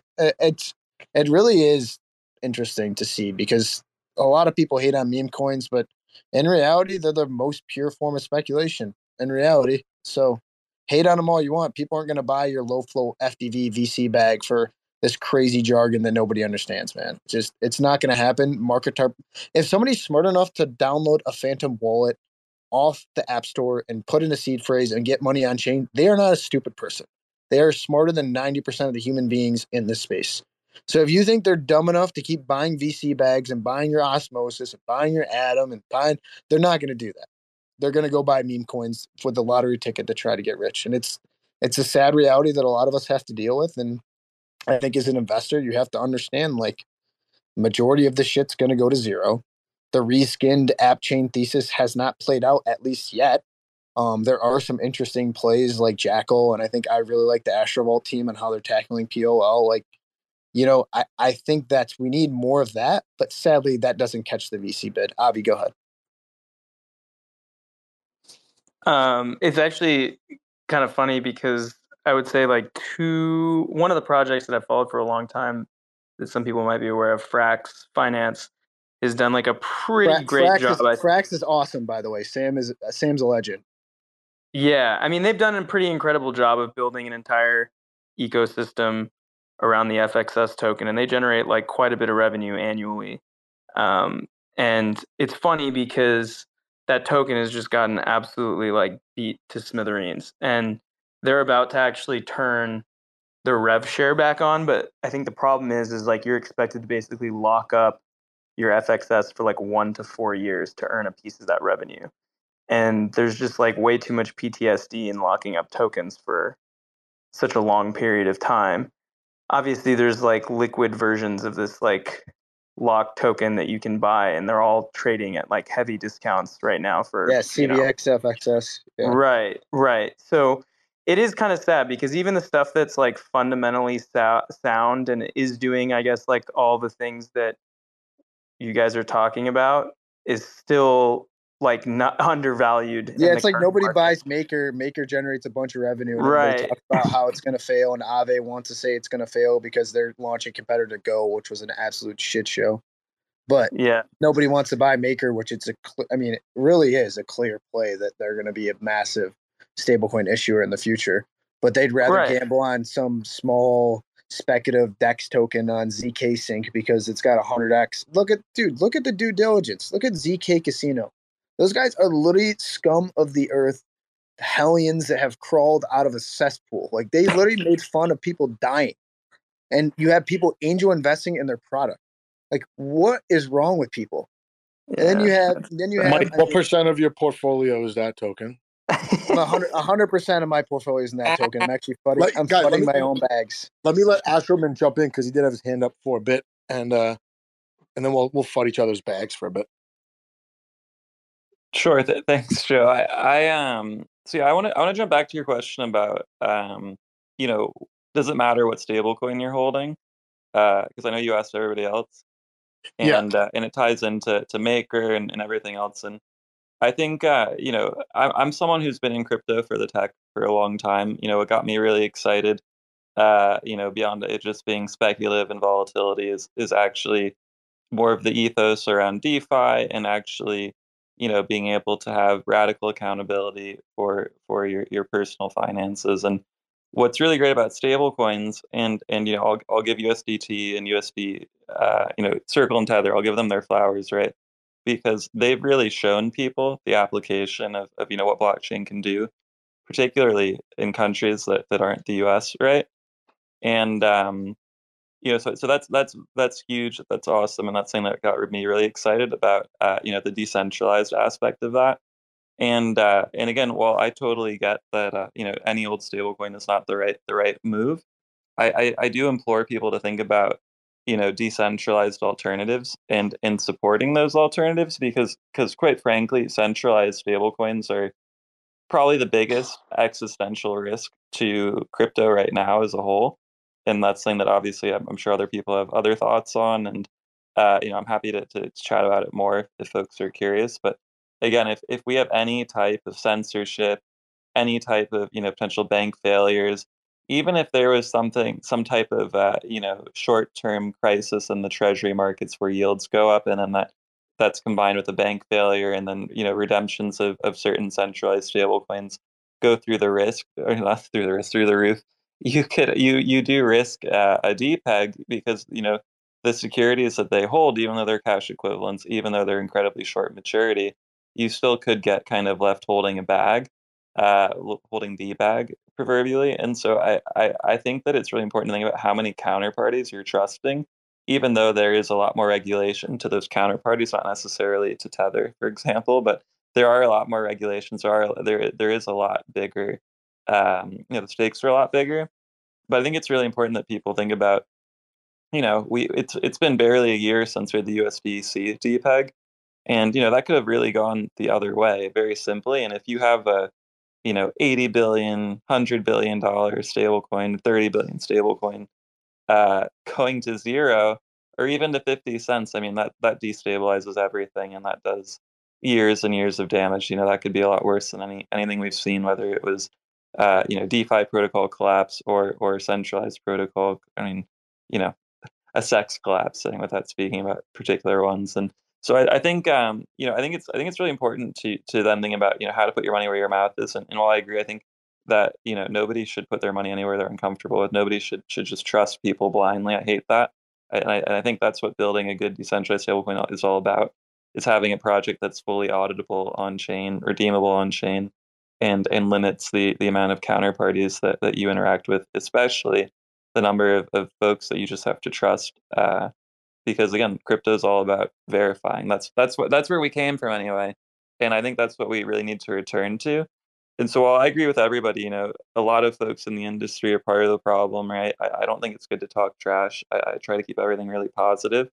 It really is interesting to see because a lot of people hate on meme coins, but in reality, they're the most pure form of speculation. In reality, so hate on them all you want. People aren't going to buy your low flow FDV VC bag for this crazy jargon that nobody understands, man. Just it's not going to happen. If somebody's smart enough to download a Phantom wallet off the App Store and put in a seed phrase and get money on chain, they are not a stupid person. They are smarter than 90% of the human beings in this space. So if you think they're dumb enough to keep buying VC bags and buying your Osmosis and buying your Atom and buying, they're not going to do that. They're going to go buy meme coins for the lottery ticket to try to get rich. And it's a sad reality that a lot of us have to deal with. And I think as an investor, you have to understand like majority of the shit's going to go to zero. The reskinned app chain thesis has not played out, at least yet. There are some interesting plays like Jackal, and I think I really like the Astrovault team and how they're tackling POL. Like, I think we need more of that, but sadly that doesn't catch the VC bid. Avi, go ahead. It's actually kind of funny because I would say like one of the projects that I've followed for a long time that some people might be aware of, Frax Finance, has done like a pretty great job. Frax is awesome, by the way. Sam's a legend. Yeah, I mean they've done a pretty incredible job of building an entire ecosystem around the FXS token, and they generate like quite a bit of revenue annually. And it's funny because that token has just gotten absolutely like beat to smithereens, and they're about to actually turn their rev share back on. But I think the problem is like you're expected to basically lock up your FXS for like 1 to 4 years to earn a piece of that revenue. And there's just like way too much PTSD in locking up tokens for such a long period of time. Obviously, there's like liquid versions of this like locked token that you can buy, and they're all trading at like heavy discounts right now for CVX, FXS. Yeah. Right. So it is kind of sad because even the stuff that's like fundamentally sound and is doing, I guess, like all the things that you guys are talking about is still like not undervalued. Yeah, it's like nobody buys Maker. Maker generates a bunch of revenue, and everybody talks about how it's going to fail. And Aave wants to say it's going to fail because they're launching competitor Go, which was an absolute shit show. But yeah, nobody wants to buy Maker, which it really is a clear play that they're going to be a massive stablecoin issuer in the future. But they'd rather gamble on some small speculative DEX token on ZK Sync because it's got 100x. Look at the due diligence. Look at ZK Casino. Those guys are literally scum of the earth, hellions that have crawled out of a cesspool. Like they literally made fun of people dying, and you have people angel investing in their product. Like, what is wrong with people? Yeah. And then you have. Mike, what percent of your portfolio is that token? I'm 100% of my portfolio is in that token. I'm actually flooding. I'm Guys, flooding my own bags. let me let Astroman jump in because he did have his hand up for a bit, and then we'll fight each other's bags for a bit. Sure. Thanks, Joe. So yeah, I want to jump back to your question about you know, does it matter what stablecoin you're holding? Because I know you asked everybody else, Yeah, and it ties into Maker and everything else. And I think I'm someone who's been in crypto for the tech for a long time. You know, what got me really excited, beyond it just being speculative and volatility is actually more of the ethos around DeFi and actually, being able to have radical accountability for your personal finances. And what's really great about stablecoins, and I'll give USDT and USD, Circle and Tether, I'll give them their flowers, right? Because they've really shown people the application of what blockchain can do, particularly in countries that aren't the US, right? And so that's huge. That's awesome, and that's something that got me really excited about the decentralized aspect of that. And again, while I totally get that any old stablecoin is not the right move, I do implore people to think about decentralized alternatives and supporting those alternatives because quite frankly, centralized stablecoins are probably the biggest existential risk to crypto right now as a whole. And that's something that obviously I'm sure other people have other thoughts on. And, I'm happy to chat about it more if folks are curious. But again, if we have any type of censorship, any type of, potential bank failures, even if there was some type of, short-term crisis in the treasury markets where yields go up and then that's combined with a bank failure and then redemptions of certain centralized stablecoins go through the risk or not through the risk through the roof. You do risk a depeg because the securities that they hold, even though they're cash equivalents, even though they're incredibly short maturity, you still could get kind of left holding a bag, holding the bag proverbially. And so I think that it's really important to think about how many counterparties you're trusting, even though there is a lot more regulation to those counterparties, not necessarily to Tether, for example, but there are a lot more regulations. There is a lot bigger. The stakes are a lot bigger. But I think it's really important that people think about, it's been barely a year since we had the USDC depeg, and that could have really gone the other way very simply. And if you have a 80 billion, $100 billion stablecoin, 30 billion stablecoin going to zero or even to 50 cents, I mean, that destabilizes everything and that does years and years of damage. That could be a lot worse than anything we've seen, whether it was, DeFi protocol collapse or centralized protocol. I mean, you know, a sex collapse, saying without speaking about particular ones. And so I think I think it's really important to then think about how to put your money where your mouth is. And while I agree, I think that nobody should put their money anywhere they're uncomfortable with. Nobody should just trust people blindly. I hate that. And I think that's what building a good decentralized stablecoin is all about. Is having a project that's fully auditable on chain, redeemable on chain, and limits the amount of counterparties that you interact with, especially the number of folks that you just have to trust. Because again, crypto is all about verifying. That's where we came from anyway, and I think that's what we really need to return to. And so, while I agree with everybody, a lot of folks in the industry are part of the problem, right? I don't think it's good to talk trash. I try to keep everything really positive.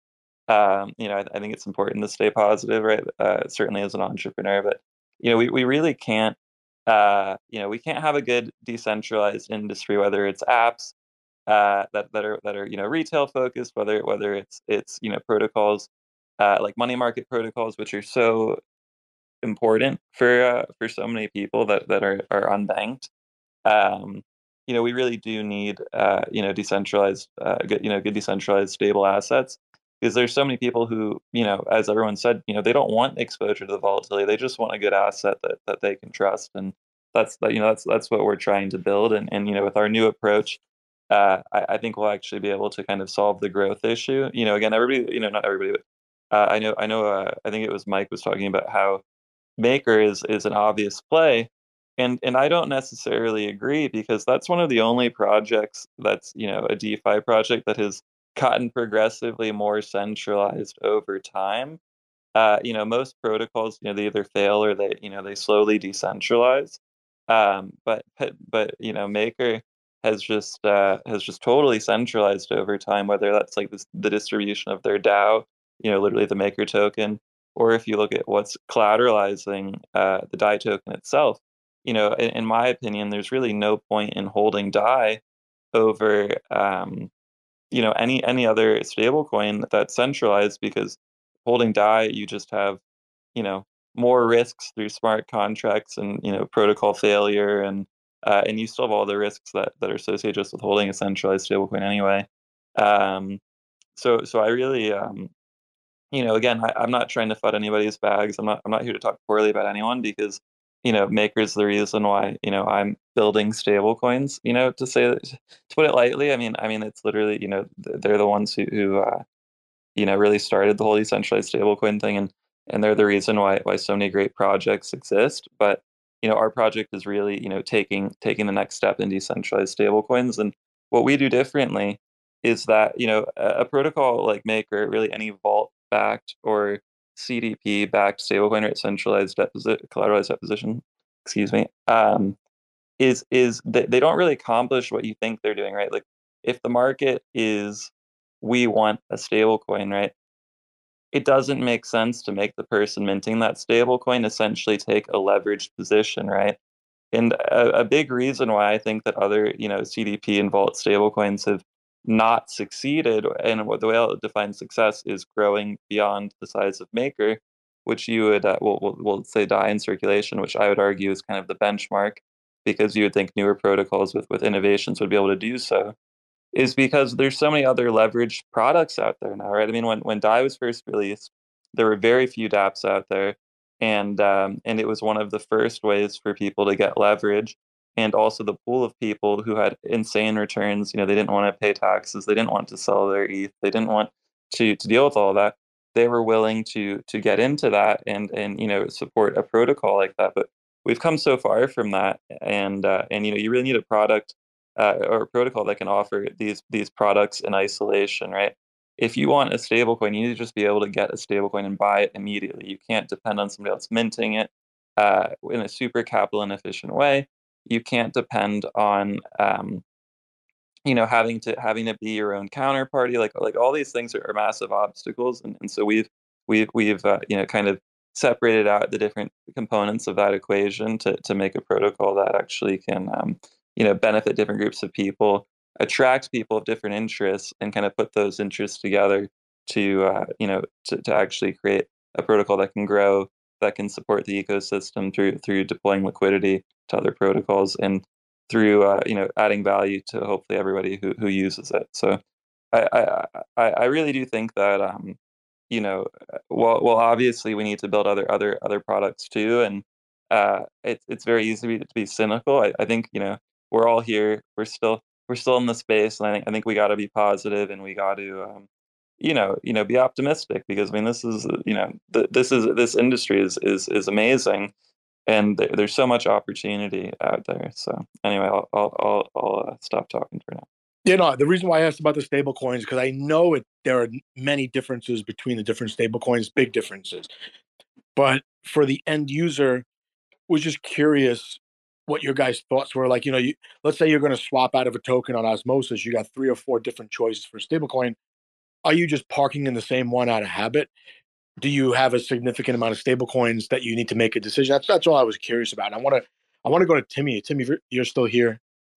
I think it's important to stay positive, right? Certainly as an entrepreneur, but we really can't. We can't have a good decentralized industry, whether it's apps that are retail focused, whether it's protocols like money market protocols, which are so important for so many people that are unbanked. Um, we really do need decentralized good decentralized stable assets because there's so many people who as everyone said they don't want exposure to the volatility. They just want a good asset that they can trust, and that's what we're trying to build. And with our new approach, I think we'll actually be able to kind of solve the growth issue. Again, everybody, not everybody, but I know. I think it was Mike was talking about how Maker is an obvious play, and I don't necessarily agree because that's one of the only projects that's a DeFi project that has gotten progressively more centralized over time. most protocols, they either fail or they slowly decentralize. But Maker has just totally centralized over time, whether that's like the distribution of their DAO, literally the Maker token, or if you look at what's collateralizing the DAI token itself. In my opinion, there's really no point in holding DAI over any other stablecoin that's centralized, because holding DAI, you just have more risks through smart contracts and protocol failure, and you still have all the risks that are associated just with holding a centralized stablecoin anyway. So I really again, I'm not trying to flood anybody's bags. I'm not here to talk poorly about anyone, because Maker's the reason why I'm building stablecoins. To put it lightly, I mean it's literally they're the ones who really started the whole decentralized stablecoin thing, and they're the reason why so many great projects exist. But our project is really taking the next step in decentralized stablecoins, and what we do differently is that a protocol like Maker, really any vault backed or CDP backed stablecoin, or centralized collateralized deposition, excuse me, is they don't really accomplish what you think they're doing, right? Like, if the market is, we want a stablecoin, right? It doesn't make sense to make the person minting that stablecoin essentially take a leveraged position, right? And a big reason why I think that other, CDP and vault stablecoins have not succeeded, and what the way I'll define success is growing beyond the size of Maker, which you would, we'll say DAI in circulation, which I would argue is kind of the benchmark, because you would think newer protocols with innovations would be able to do so, is because there's so many other leveraged products out there now, right? I mean, when DAI was first released, there were very few dApps out there, and it was one of the first ways for people to get leverage, and also the pool of people who had insane returns. They didn't want to pay taxes, they didn't want to sell their ETH, they didn't want to deal with all that. They were willing to get into that and support a protocol like that. But we've come so far from that, and you really need a product or a protocol that can offer these products in isolation, right? If you want a stablecoin, you need to just be able to get a stablecoin and buy it immediately. You can't depend on somebody else minting it in a super capital inefficient way. You can't depend on having to be your own counterparty. Like all these things are massive obstacles, and so we've kind of separated out the different components of that equation to make a protocol that actually can benefit different groups of people, attract people of different interests, and kind of put those interests together to actually create a protocol that can grow, that can support the ecosystem through deploying liquidity to other protocols, and through adding value to hopefully everybody who uses it. So I really do think that well obviously we need to build other products too, and it's very easy to be cynical. I think we're all here. We're still in the space, and I think we got to be positive, and we got to be optimistic, because I mean this is this industry is amazing, and there's so much opportunity out there. So anyway, I'll stop talking for now. The reason why I asked about the stable coins, because I know there are many differences between the different stable coins, big differences. But for the end user, was just curious what your guys' thoughts were. Like, let's say you're going to swap out of a token on Osmosis. You got 3 or 4 different choices for stablecoin. Are you just parking in the same one out of habit? Do you have a significant amount of stable coins that you need to make a decision? That's all I was curious about. I want to go to Timmy. Timmy, you're still here.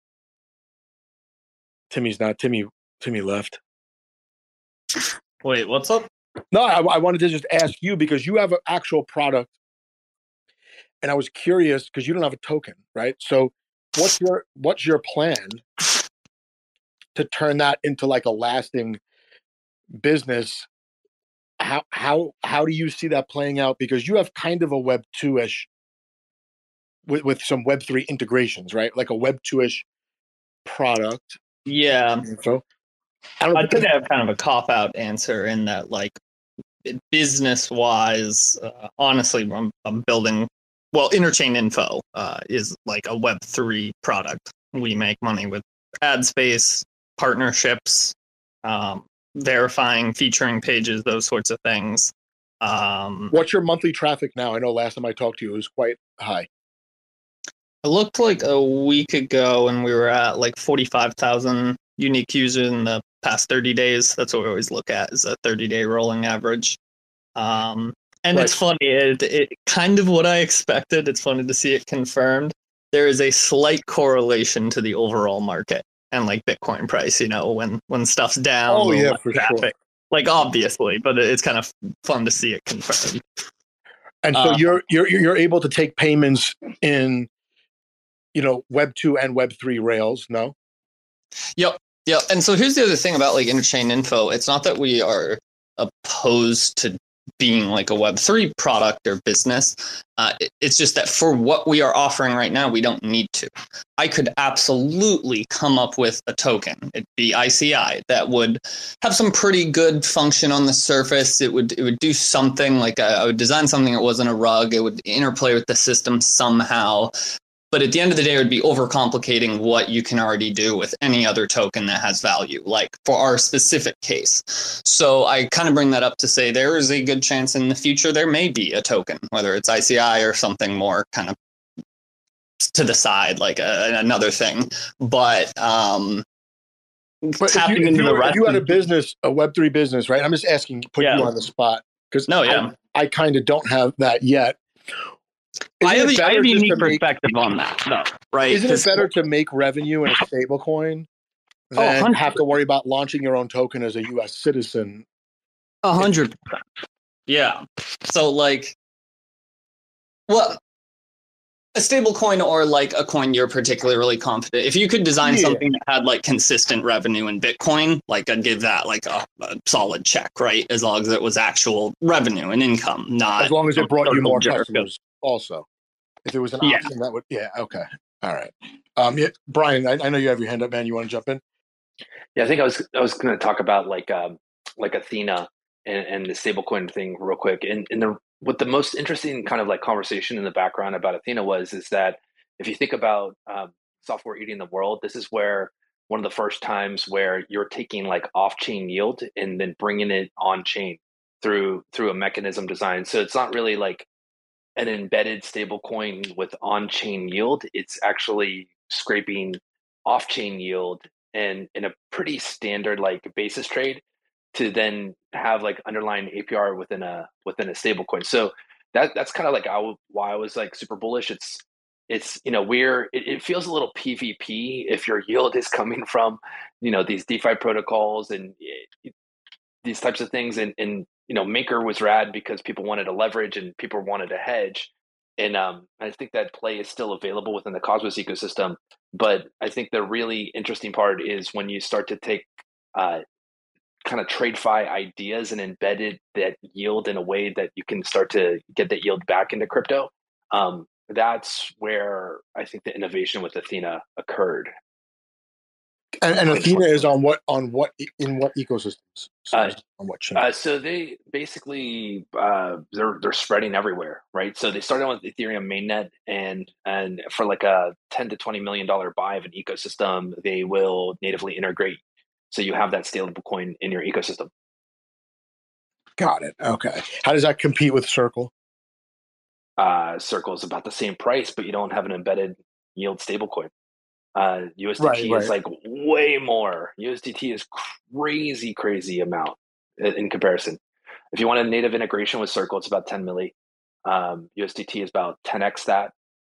Timmy's not. Timmy left. Wait, what's up? No, I wanted to just ask you, because you have an actual product, and I was curious because you don't have a token, right? So what's your plan to turn that into like a lasting business? How do you see that playing out? Because you have kind of a Web 2-ish with some Web 3 integrations, right? Like a Web 2-ish product. Yeah. So I think I have kind of a cop-out answer in that, like, business-wise, honestly, I'm building, Interchain Info is like a Web 3 product. We make money with ad space, partnerships, verifying, featuring pages, those sorts of things. What's your monthly traffic now? I know last time I talked to you, it was quite high. It looked like a week ago, and we were at like 45,000 unique users in the past 30 days. That's what we always look at, is a 30-day rolling average. And Right. it's funny, it kind of what I expected. It's funny to see it confirmed. There is a slight correlation to the overall market and like Bitcoin price, you know, when stuff's down. Oh, yeah, less for traffic. sure. Like, obviously, but it's kind of fun to see it confirmed. And so you're able to take payments in, you know, Web 2 and Web 3 rails, no? Yep. And so here's the other thing about like interchain info. It's not that we are opposed to being like a Web3 product or business. It's just that for what we are offering right now, we don't need to. I could absolutely come up with a token. It'd be ICI that would have some pretty good function on the surface. It would do something like I would design something that wasn't a rug. It would interplay with the system somehow. But at the end of the day, it would be overcomplicating what you can already do with any other token that has value, like for our specific case. So I kind of bring that up to say there is a good chance in the future there may be a token, whether it's ICI or something more kind of to the side, like another thing. But But tapping if into the you rest had a of- business, a Web3 business, right? I'm just asking, put Yeah. you on the spot, because No, yeah. I kind of don't have that yet. I have Isn't it a better just unique to make- perspective on that, though, right? Isn't it 'Cause- better to make revenue in a stable coin than 100%. have to worry about launching your own token as a U.S. citizen? 100%. Yeah. So like, well, a stable coin or like a coin you're particularly confident. If you could design Yeah. something that had like consistent revenue in Bitcoin, like I'd give that like a solid check, right? As long as it was actual revenue and income, not As long as it brought you more jerk. customers also. If there was an Yeah. option that would, yeah, okay. All right. Yeah, Brian, I know you have your hand up, man. You want to jump in? Yeah, I think I was going to talk about like Athena and the stablecoin thing real quick. And what the most interesting kind of like conversation in the background about Athena is that if you think about software eating the world, this is where one of the first times where you're taking like off-chain yield and then bringing it on-chain through a mechanism design. So it's not really like an embedded stablecoin with on-chain yield. It's actually scraping off-chain yield and in a pretty standard like basis trade to then have like underlying APR within a stablecoin. So that's kind of like why I was like super bullish. It's you know it feels a little PvP if your yield is coming from these DeFi protocols and these types of things and Maker was rad because people wanted to leverage and people wanted to hedge. And I think that play is still available within the Cosmos ecosystem. But I think the really interesting part is when you start to take kind of TradeFi ideas and embedded that yield in a way that you can start to get that yield back into crypto. That's where I think the innovation with Athena occurred. And Athena is in what ecosystems? On what chain? So they basically they're spreading everywhere, right? So they started with Ethereum mainnet, and for like a $10 to $20 million buy of an ecosystem, they will natively integrate. So you have that stablecoin in your ecosystem. Got it. Okay. How does that compete with Circle? Circle is about the same price, but you don't have an embedded yield stablecoin. USDT Right. is like way more. USDT is crazy amount in comparison. If you want a native integration with Circle, it's about 10 milli. USDT is about 10x that.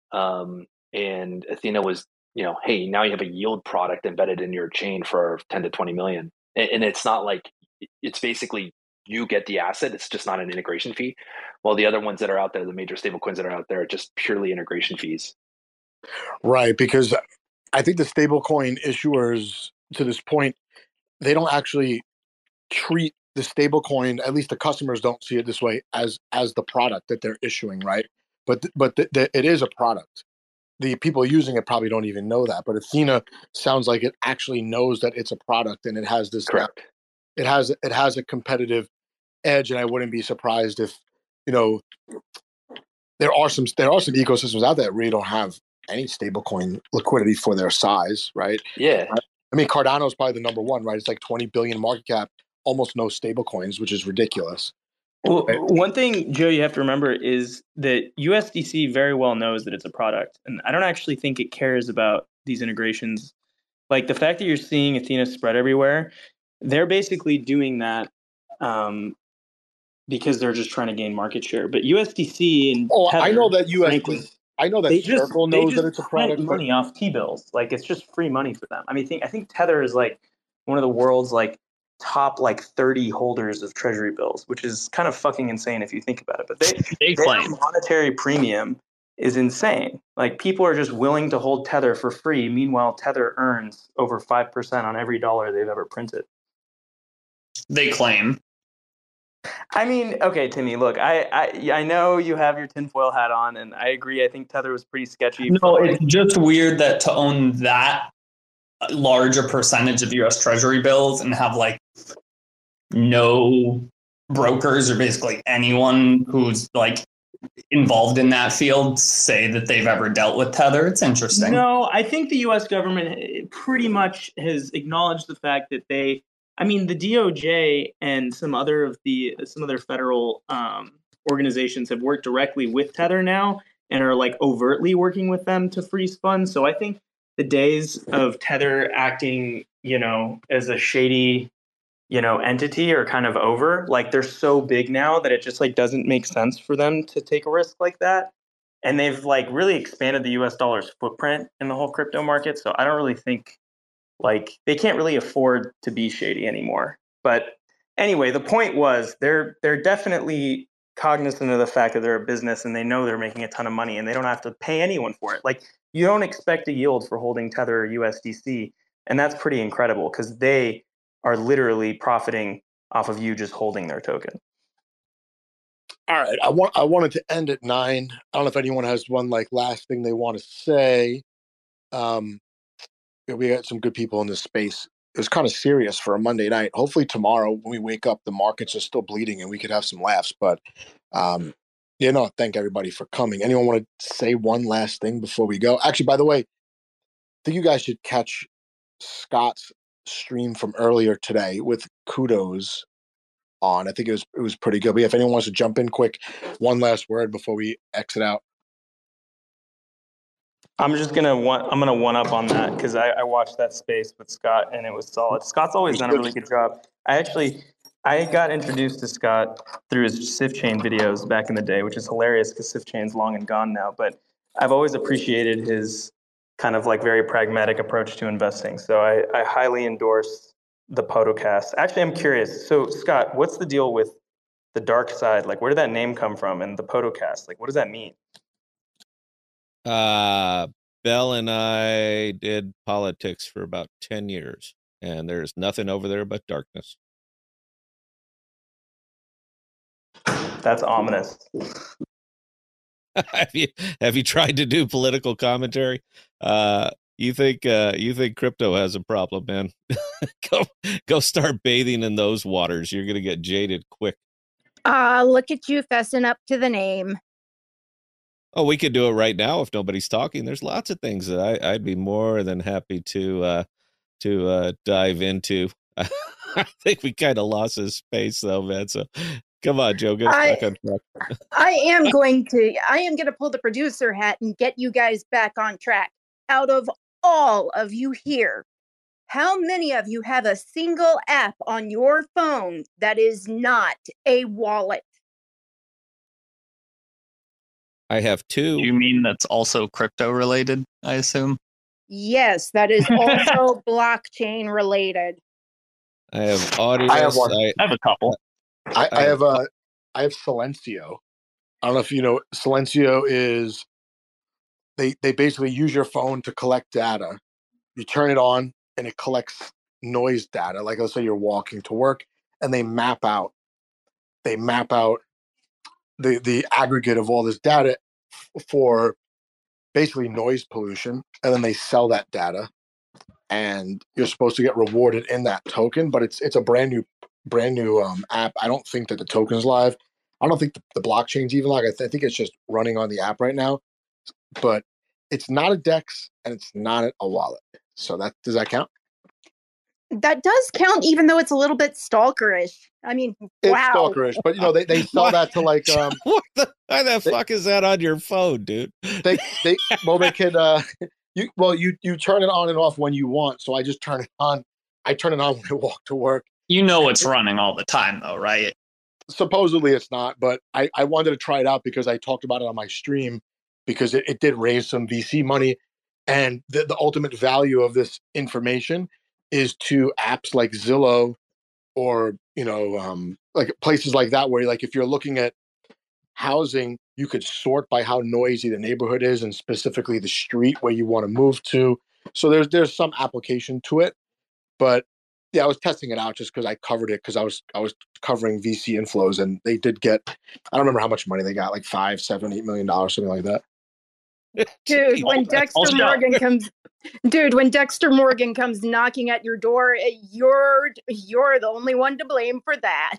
And Athena was, hey, now you have a yield product embedded in your chain for 10 to 20 million. And it's not like, it's basically you get the asset. It's just not an integration fee. While the other ones that are out there, the major stablecoins that are out there, are just purely integration fees. Right, because I think the stablecoin issuers to this point, they don't actually treat the stablecoin, at least the customers don't see it this way, as the product that they're issuing, right? But it is a product. The people using it probably don't even know that. But Athena sounds like it actually knows that it's a product, and it has this. Correct. It has a competitive edge, and I wouldn't be surprised if there are some ecosystems out there that really don't have any stablecoin liquidity for their size, right? Yeah. I mean, Cardano is probably the number one, right? It's like 20 billion market cap, almost no stablecoins, which is ridiculous. Well, one thing, Joe, you have to remember is that USDC very well knows that it's a product. And I don't actually think it cares about these integrations. Like the fact that you're seeing Athena spread everywhere, they're basically doing that because they're just trying to gain market share. But USDC and I know that frankly, I know that Circle knows that it's a product. Money off T-bills. Like it's just free money for them. I mean, I think Tether is like one of the world's like top like 30 holders of treasury bills, which is kind of fucking insane if you think about it. But they claim their monetary premium is insane. Like people are just willing to hold Tether for free. Meanwhile, Tether earns over 5% on every dollar they've ever printed. They claim. I mean, okay, Timmy, look, I know you have your tinfoil hat on, and I agree. I think Tether was pretty sketchy. No, it's just weird that to own that larger percentage of U.S. Treasury bills and have like no brokers or basically anyone who's like involved in that field say that they've ever dealt with Tether. It's interesting. No, I think the U.S. government pretty much has acknowledged the fact that the DOJ and some other federal organizations have worked directly with Tether now and are like overtly working with them to freeze funds. So I think the days of Tether acting, as a shady, entity are kind of over. Like they're so big now that it just like doesn't make sense for them to take a risk like that. And they've like really expanded the US dollar's footprint in the whole crypto market. So I don't really think like they can't really afford to be shady anymore. But anyway, the point was they're definitely cognizant of the fact that they're a business and they know they're making a ton of money and they don't have to pay anyone for it. Like you don't expect a yield for holding Tether or USDC. And that's pretty incredible because they are literally profiting off of you just holding their token. All right. I wanted to end at 9. I don't know if anyone has one like last thing they want to say. We got some good people in this space. It was kind of serious for a Monday night. Hopefully tomorrow when we wake up, the markets are still bleeding and we could have some laughs. But, thank everybody for coming. Anyone want to say one last thing before we go? Actually, by the way, I think you guys should catch Scott's stream from earlier today with Kudos on. I think it was pretty good. But if anyone wants to jump in quick, one last word before we exit out. I'm gonna one up on that because I watched that space with Scott and it was solid. Scott's always done a really good job. I got introduced to Scott through his SifChain videos back in the day, which is hilarious because SifChain's long and gone now. But I've always appreciated his kind of like very pragmatic approach to investing. So I highly endorse the Podcast. Actually, I'm curious. So Scott, what's the deal with the dark side? Like, where did that name come from? And the Podcast, like, what does that mean? Bell and I did politics for about 10 years, and there's nothing over there but darkness. That's ominous. Have you tried to do political commentary? You think crypto has a problem, man? Go start bathing in those waters. You're gonna get jaded quick. Look at you fessing up to the name. Oh, we could do it right now if nobody's talking. There's lots of things that I'd be more than happy to dive into. I think we kind of lost his space though, man. So come on, Joe, get us back on track. I am going to pull the producer hat and get you guys back on track. Out of all of you here, how many of you have a single app on your phone that is not a wallet? I have 2. You mean that's also crypto related, I assume? Yes, that is also blockchain related. I have audio. I have one. I have a couple. I have Silencio. I don't know if you know. Silencio is they basically use your phone to collect data. You turn it on and it collects noise data. Like let's say you're walking to work, and they map out the aggregate of all this data for basically noise pollution, and then they sell that data, and you're supposed to get rewarded in that token. But it's a brand new app. I don't think that the token's live. I don't think the blockchain's even live. I think it's just running on the app right now. But it's not a DEX and it's not a wallet. So does that count? That does count, even though it's a little bit stalkerish. I mean, It's wow. stalkerish, but they sell that to like why the fuck is that on your phone, dude? they could you turn it on and off when you want. So I just turn it on. I turn it on when I walk to work. You know it's running all the time though, right? Supposedly it's not, but I wanted to try it out because I talked about it on my stream because it did raise some VC money. And the ultimate value of this information is to apps like Zillow or, like places like that, where like if you're looking at housing, you could sort by how noisy the neighborhood is and specifically the street where you want to move to. So there's some application to it. But yeah, I was testing it out just because I covered it because I was covering VC inflows, and they did get, I don't remember how much money they got, like $5, $7, $8 million, something like that. Dude, when Dexter Morgan comes knocking at your door, you're the only one to blame for that.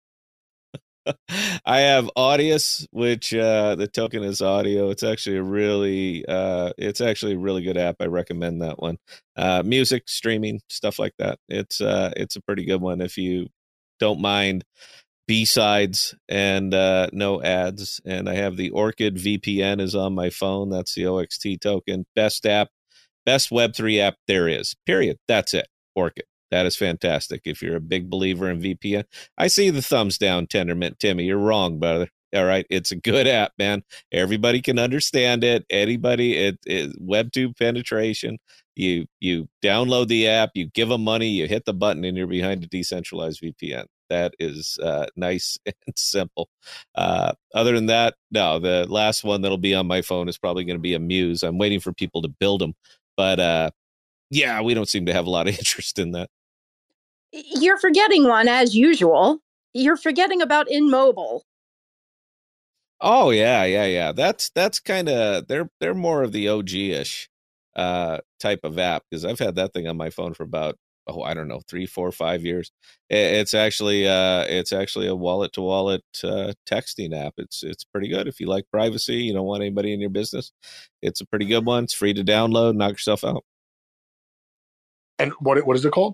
I have Audius, which the token is audio. It's actually a really good app. I recommend that one. Music streaming, stuff like that. It's a pretty good one if you don't mind B-sides and no ads. And I have the Orchid VPN is on my phone. That's the OXT token. Best app, best Web3 app there is. Period. That's it. Orchid. That is fantastic. If you're a big believer in VPN, I see the thumbs down, Tendermint Timmy. You're wrong, brother. All right, it's a good app, man. Everybody can understand it. Anybody, it Web2 penetration. You download the app, you give them money, you hit the button, and you're behind a decentralized VPN. That is nice and simple. Other than that, no. The last one that'll be on my phone is probably going to be a Muse. I'm waiting for people to build them, but yeah, we don't seem to have a lot of interest in that. You're forgetting one, as usual. You're forgetting about InMobile. Oh yeah. That's kind of they're more of the OG-ish type of app, because I've had that thing on my phone for about 3, 4, 5 years. It's actually a wallet to wallet texting app. It's pretty good if you like privacy. You don't want anybody in your business. It's a pretty good one. It's free to download. Knock yourself out. And what is it called?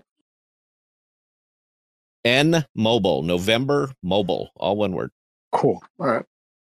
InMobile, November Mobile, all one word. Cool. All right.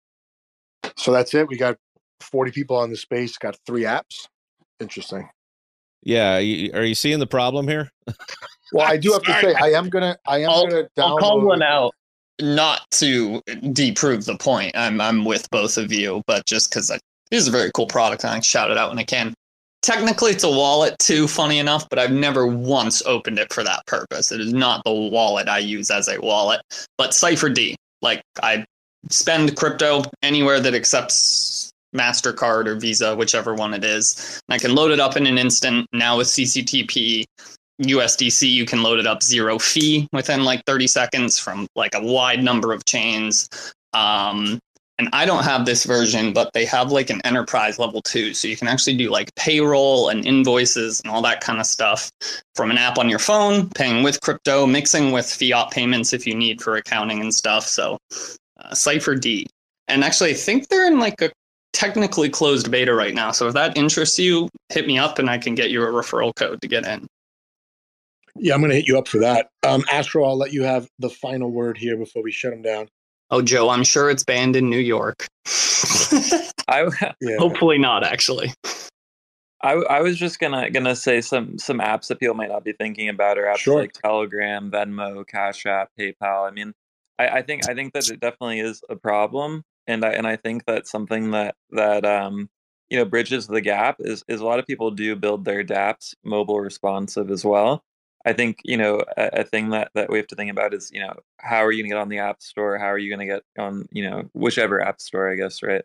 So that's it. We got 40 people on the space, got 3 apps. Interesting. Yeah. Are you seeing the problem here? Well, I do have to say, I am gonna download. I'll call one out, not to deprove the point. I'm with both of you, but just because it is a very cool product, and I shout it out when I can. Technically, it's a wallet too, funny enough, but I've never once opened it for that purpose. It is not the wallet I use as a wallet, but CipherD. Like, I spend crypto anywhere that accepts MasterCard or Visa, whichever one it is. And I can load it up in an instant. Now with CCTP, USDC, you can load it up 0 fee within like 30 seconds from like a wide number of chains. And I don't have this version, but they have like an enterprise level 2. So you can actually do like payroll and invoices and all that kind of stuff from an app on your phone, paying with crypto, mixing with fiat payments if you need for accounting and stuff. So CipherD. And actually, I think they're in like a technically closed beta right now. So if that interests you, hit me up and I can get you a referral code to get in. Yeah, I'm going to hit you up for that. Astro, I'll let you have the final word here before we shut them down. Oh, Joe, I'm sure it's banned in New York. Hopefully not, actually. I was just gonna say some apps that people might not be thinking about are apps like Telegram, Venmo, Cash App, PayPal. I mean, I think that it definitely is a problem, and I think that's something that bridges the gap is a lot of people do build their dApps mobile responsive as well. I think, a thing that we have to think about is, how are you going to get on the App Store? How are you going to get on, whichever App Store, I guess, right?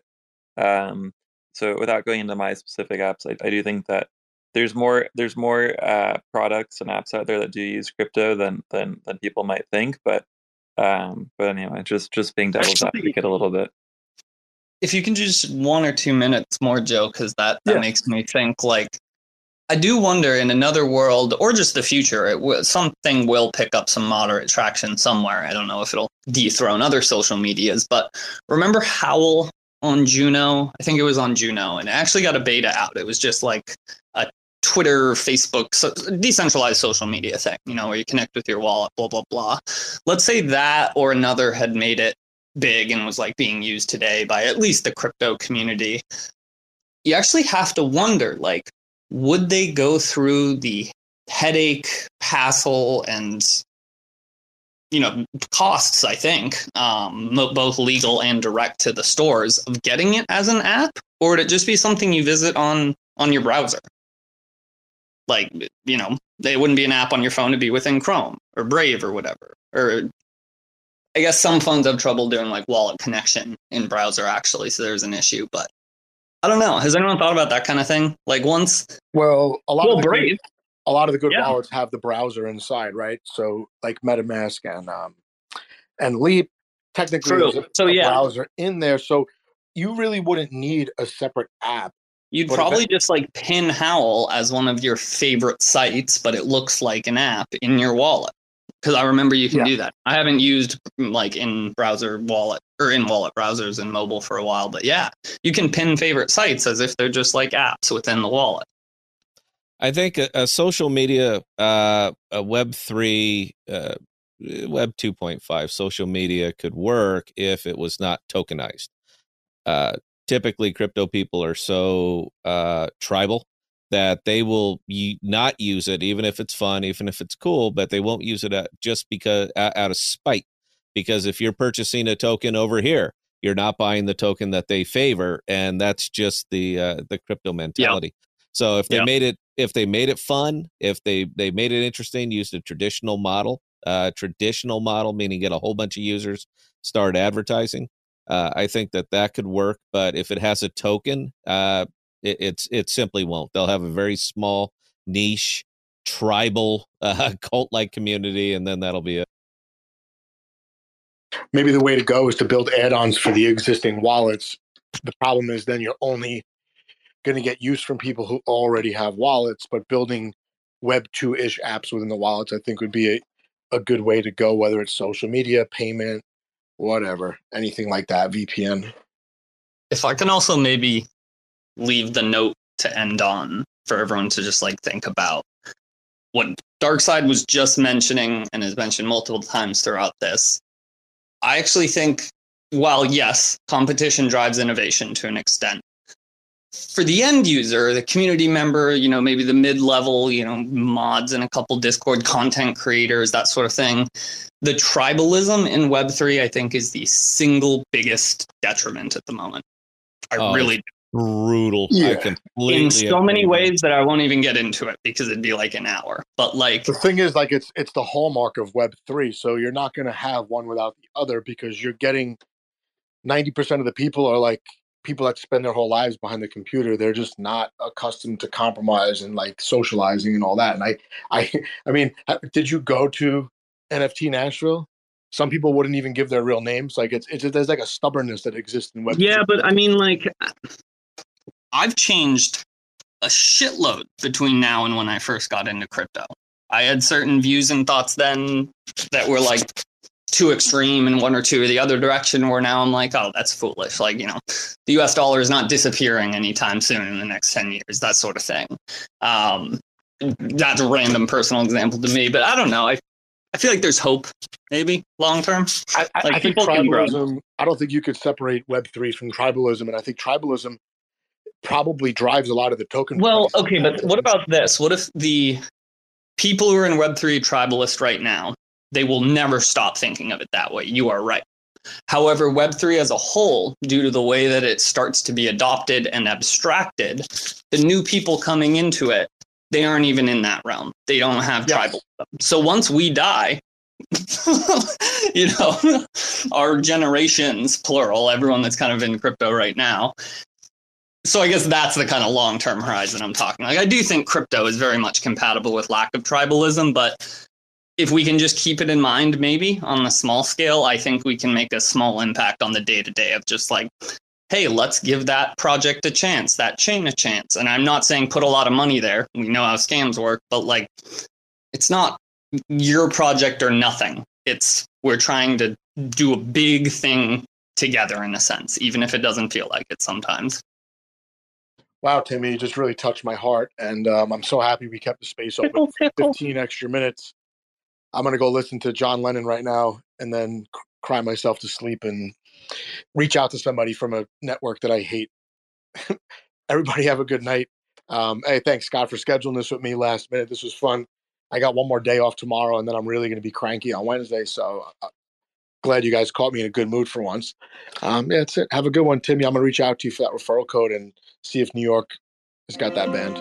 So without going into my specific apps, I do think that there's more products and apps out there that do use crypto than people might think. But anyway, just being devil's advocate a little bit. If you can just 1 or 2 minutes more, Joe, because that makes me think like, I do wonder in another world or just the future, something will pick up some moderate traction somewhere. I don't know if it'll dethrone other social medias, but remember Howl on Juno? I think it was on Juno, and it actually got a beta out. It was just like a Twitter, Facebook, decentralized social media thing, where you connect with your wallet, blah, blah, blah. Let's say that or another had made it big and was like being used today by at least the crypto community. You actually have to wonder, like, would they go through the headache, hassle, and costs, I think, both legal and direct to the stores, of getting it as an app, or would it just be something you visit on your browser? Like, they wouldn't be an app on your phone, to be within Chrome or Brave or whatever. Or I guess some phones have trouble doing like wallet connection in browser, actually, so there's an issue. But I don't know. Has anyone thought about that kind of thing? Like once, well, a lot of the good Yeah. wallets have the browser inside, right? So like MetaMask and Leap technically True. there's So, a yeah. browser in there. So you really wouldn't need a separate app. You'd But probably just like pin Howl as one of your favorite sites, but it looks like an app in your wallet. Because I remember you can do that. I haven't used like in browser wallet or in wallet browsers in mobile for a while, but yeah, you can pin favorite sites as if they're just like apps within the wallet. I think a social media, a Web3, Web 2.5 social media could work if it was not tokenized. Typically, crypto people are so tribal that they will not use it, even if it's fun, even if it's cool, but they won't use it just because out of spite. Because if you're purchasing a token over here, you're not buying the token that they favor, and that's just the crypto mentality. Yep. So if they made it fun, if they made it interesting, used a traditional model meaning get a whole bunch of users, start advertising. I think that could work, but if it has a token, it simply won't. They'll have a very small niche, tribal, cult-like community, and then that'll be it. Maybe the way to go is to build add-ons for the existing wallets. The problem is then you're only going to get use from people who already have wallets, but building Web 2-ish apps within the wallets, I think, would be a good way to go, whether it's social media, payment, whatever, anything like that, VPN. If I can also maybe leave the note to end on for everyone to just like think about what Darkside was just mentioning and has mentioned multiple times throughout this. I actually think, while yes, competition drives innovation to an extent, for the end user, the community member, maybe the mid-level, mods and a couple Discord content creators, that sort of thing, the tribalism in Web3, I think, is the single biggest detriment at the moment. I really do. Brutal. Yeah. I completely in so many ways that I won't even get into it because it'd be like an hour. But like the thing is, like it's the hallmark of Web3, so you're not going to have one without the other, because you're getting 90% of the people are like people that spend their whole lives behind the computer. They're just not accustomed to compromise and like socializing and all that. And I mean, did you go to NFT Nashville? Some people wouldn't even give their real names. Like it's there's like a stubbornness that exists in Web3. Yeah, but I mean, like, I've changed a shitload between now and when I first got into crypto. I had certain views and thoughts then that were like too extreme in one or two or the other direction, where now I'm like, oh, that's foolish. Like, the US dollar is not disappearing anytime soon in the next 10 years, that sort of thing. That's a random personal example to me, but I don't know. I feel like there's hope, maybe long term. I think tribalism, I don't think you could separate Web3 from tribalism, and I think tribalism probably drives a lot of the token. Well, okay, but what about this? What if the people who are in Web3 tribalist right now, they will never stop thinking of it that way? You are right. However, Web3 as a whole, due to the way that it starts to be adopted and abstracted, the new people coming into it, they aren't even in that realm. They don't have tribalism. So once we die, our generations, plural, everyone that's kind of in crypto right now. So I guess that's the kind of long-term horizon I'm talking. Like, I do think crypto is very much compatible with lack of tribalism, but if we can just keep it in mind, maybe on the small scale, I think we can make a small impact on the day-to-day of just like, hey, let's give that project a chance, that chain a chance. And I'm not saying put a lot of money there. We know how scams work, but like, it's not your project or nothing. We're trying to do a big thing together in a sense, even if it doesn't feel like it sometimes. Wow, Timmy, you just really touched my heart, and I'm so happy we kept the space open for 15 extra minutes. I'm going to go listen to John Lennon right now and then cry myself to sleep and reach out to somebody from a network that I hate. Everybody have a good night. Hey, thanks, Scott, for scheduling this with me last minute. This was fun. I got one more day off tomorrow, and then I'm really going to be cranky on Wednesday, so glad you guys caught me in a good mood for once. Yeah, that's it. Have a good one, Timmy. I'm going to reach out to you for that referral code and see if New York has got that band.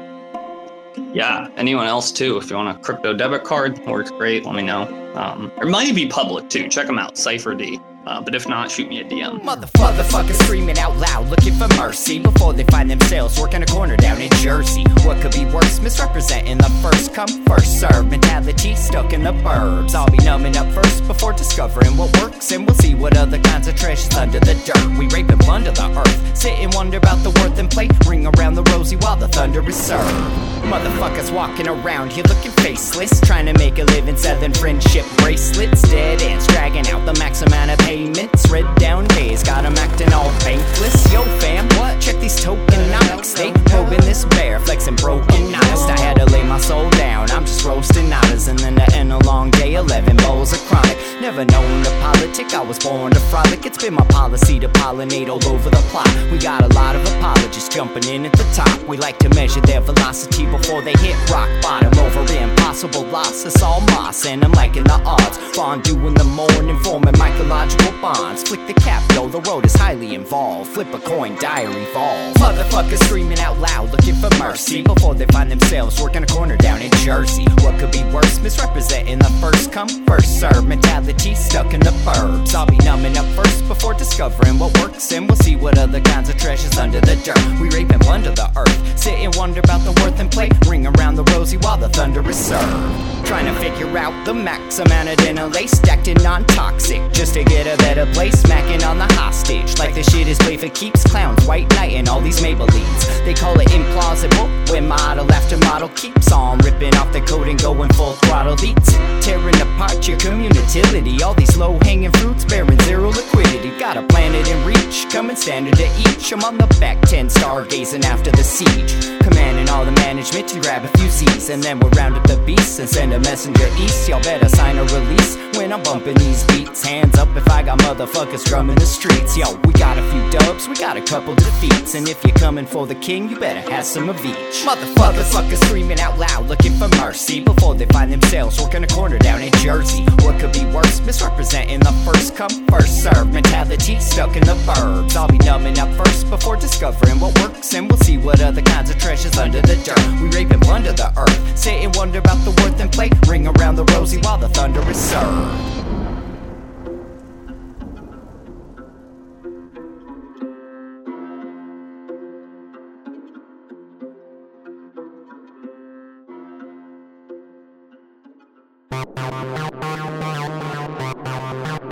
Yeah, anyone else too. If you want a crypto debit card, works great. Let me know. It might be public too. Check them out, CypherD. But if not, shoot me a DM. Motherfuckers screaming out loud, looking for mercy before they find themselves working a corner down in Jersey. What could be worse? Misrepresenting the first come, first serve mentality stuck in the burbs. I'll be numbing up first before discovering what works, and we'll see what other kinds of treasures under the dirt. We rape and plunder the earth, sit and wonder about the worth and play. Ring around the rosy while the thunder is served. Motherfuckers walking around here looking faceless, trying to make a living selling friendship bracelets. Dead ends dragging out the max amount of payments. Red down days got them acting all bankless. Yo fam, what? Check these tokenomics. They probing this bear, flexing broken honest. I had to lay my soul down, I'm just roasting nadas. And then to end a long day, 11 bowls of chronic. Never known to politic, I was born to frolic. It's been my policy to pollinate all over the plot. We got a lot of apologists jumping in at the top. We like to measure their velocity before they hit rock bottom. Over impossible loss, it's all moss, and I'm liking the odds. Fondue in the morning, forming mycological bonds. Flick the cap, yo, the road is highly involved. Flip a coin, diary evolve. Motherfuckers screaming out loud, looking for mercy before they find themselves working a corner down in Jersey. What could be worse? Misrepresenting the first come, first serve mentality stuck in the burbs. I'll be numbing up first before discovering what works, and we'll see what other kinds of treasures under the dirt. We rape and plunder the earth, sit and wonder about the worth and play. Ring around the rosy while the thunder is served. Trying to figure out the max amount of dinner lace stacked in non-toxic just to get a better place. Smacking on the hostage like the shit is play for keeps. Clowns, white knight, and all these Maybellines. They call it implausible when model after model keeps on ripping off the coat and going full throttle. Beats tearing apart your community. All these low-hanging fruits bearing zero liquidity. Got a planet in reach, coming standard to each. I'm on the back 10 stargazing after the siege, commanding all the management to grab a few C's, and then we'll round up the beasts and send a messenger east. Y'all better sign a release when I'm bumping these beats. Hands up if I got motherfuckers drumming the streets. Yo, we got a few dubs, we got a couple defeats, and if you're coming for the king, you better have some of each. Motherfuckers screaming out loud, looking for mercy before they find themselves working a corner down in Jersey. What could be worse? Misrepresenting the first come, first serve mentality stuck in the burbs. I'll be numbing up first before discovering what works, and we'll see what other kinds of treasures under the dirt. We rape and plunder the earth, sit and wonder about the worth and play. Ring around the rosy while the thunder is served.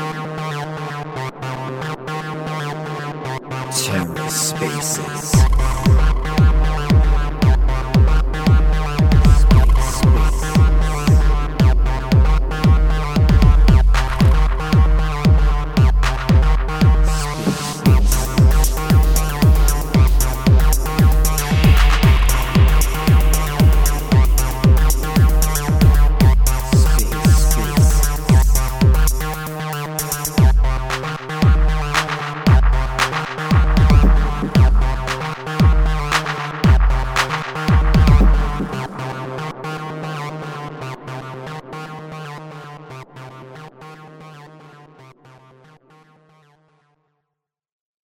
TerraSpaces.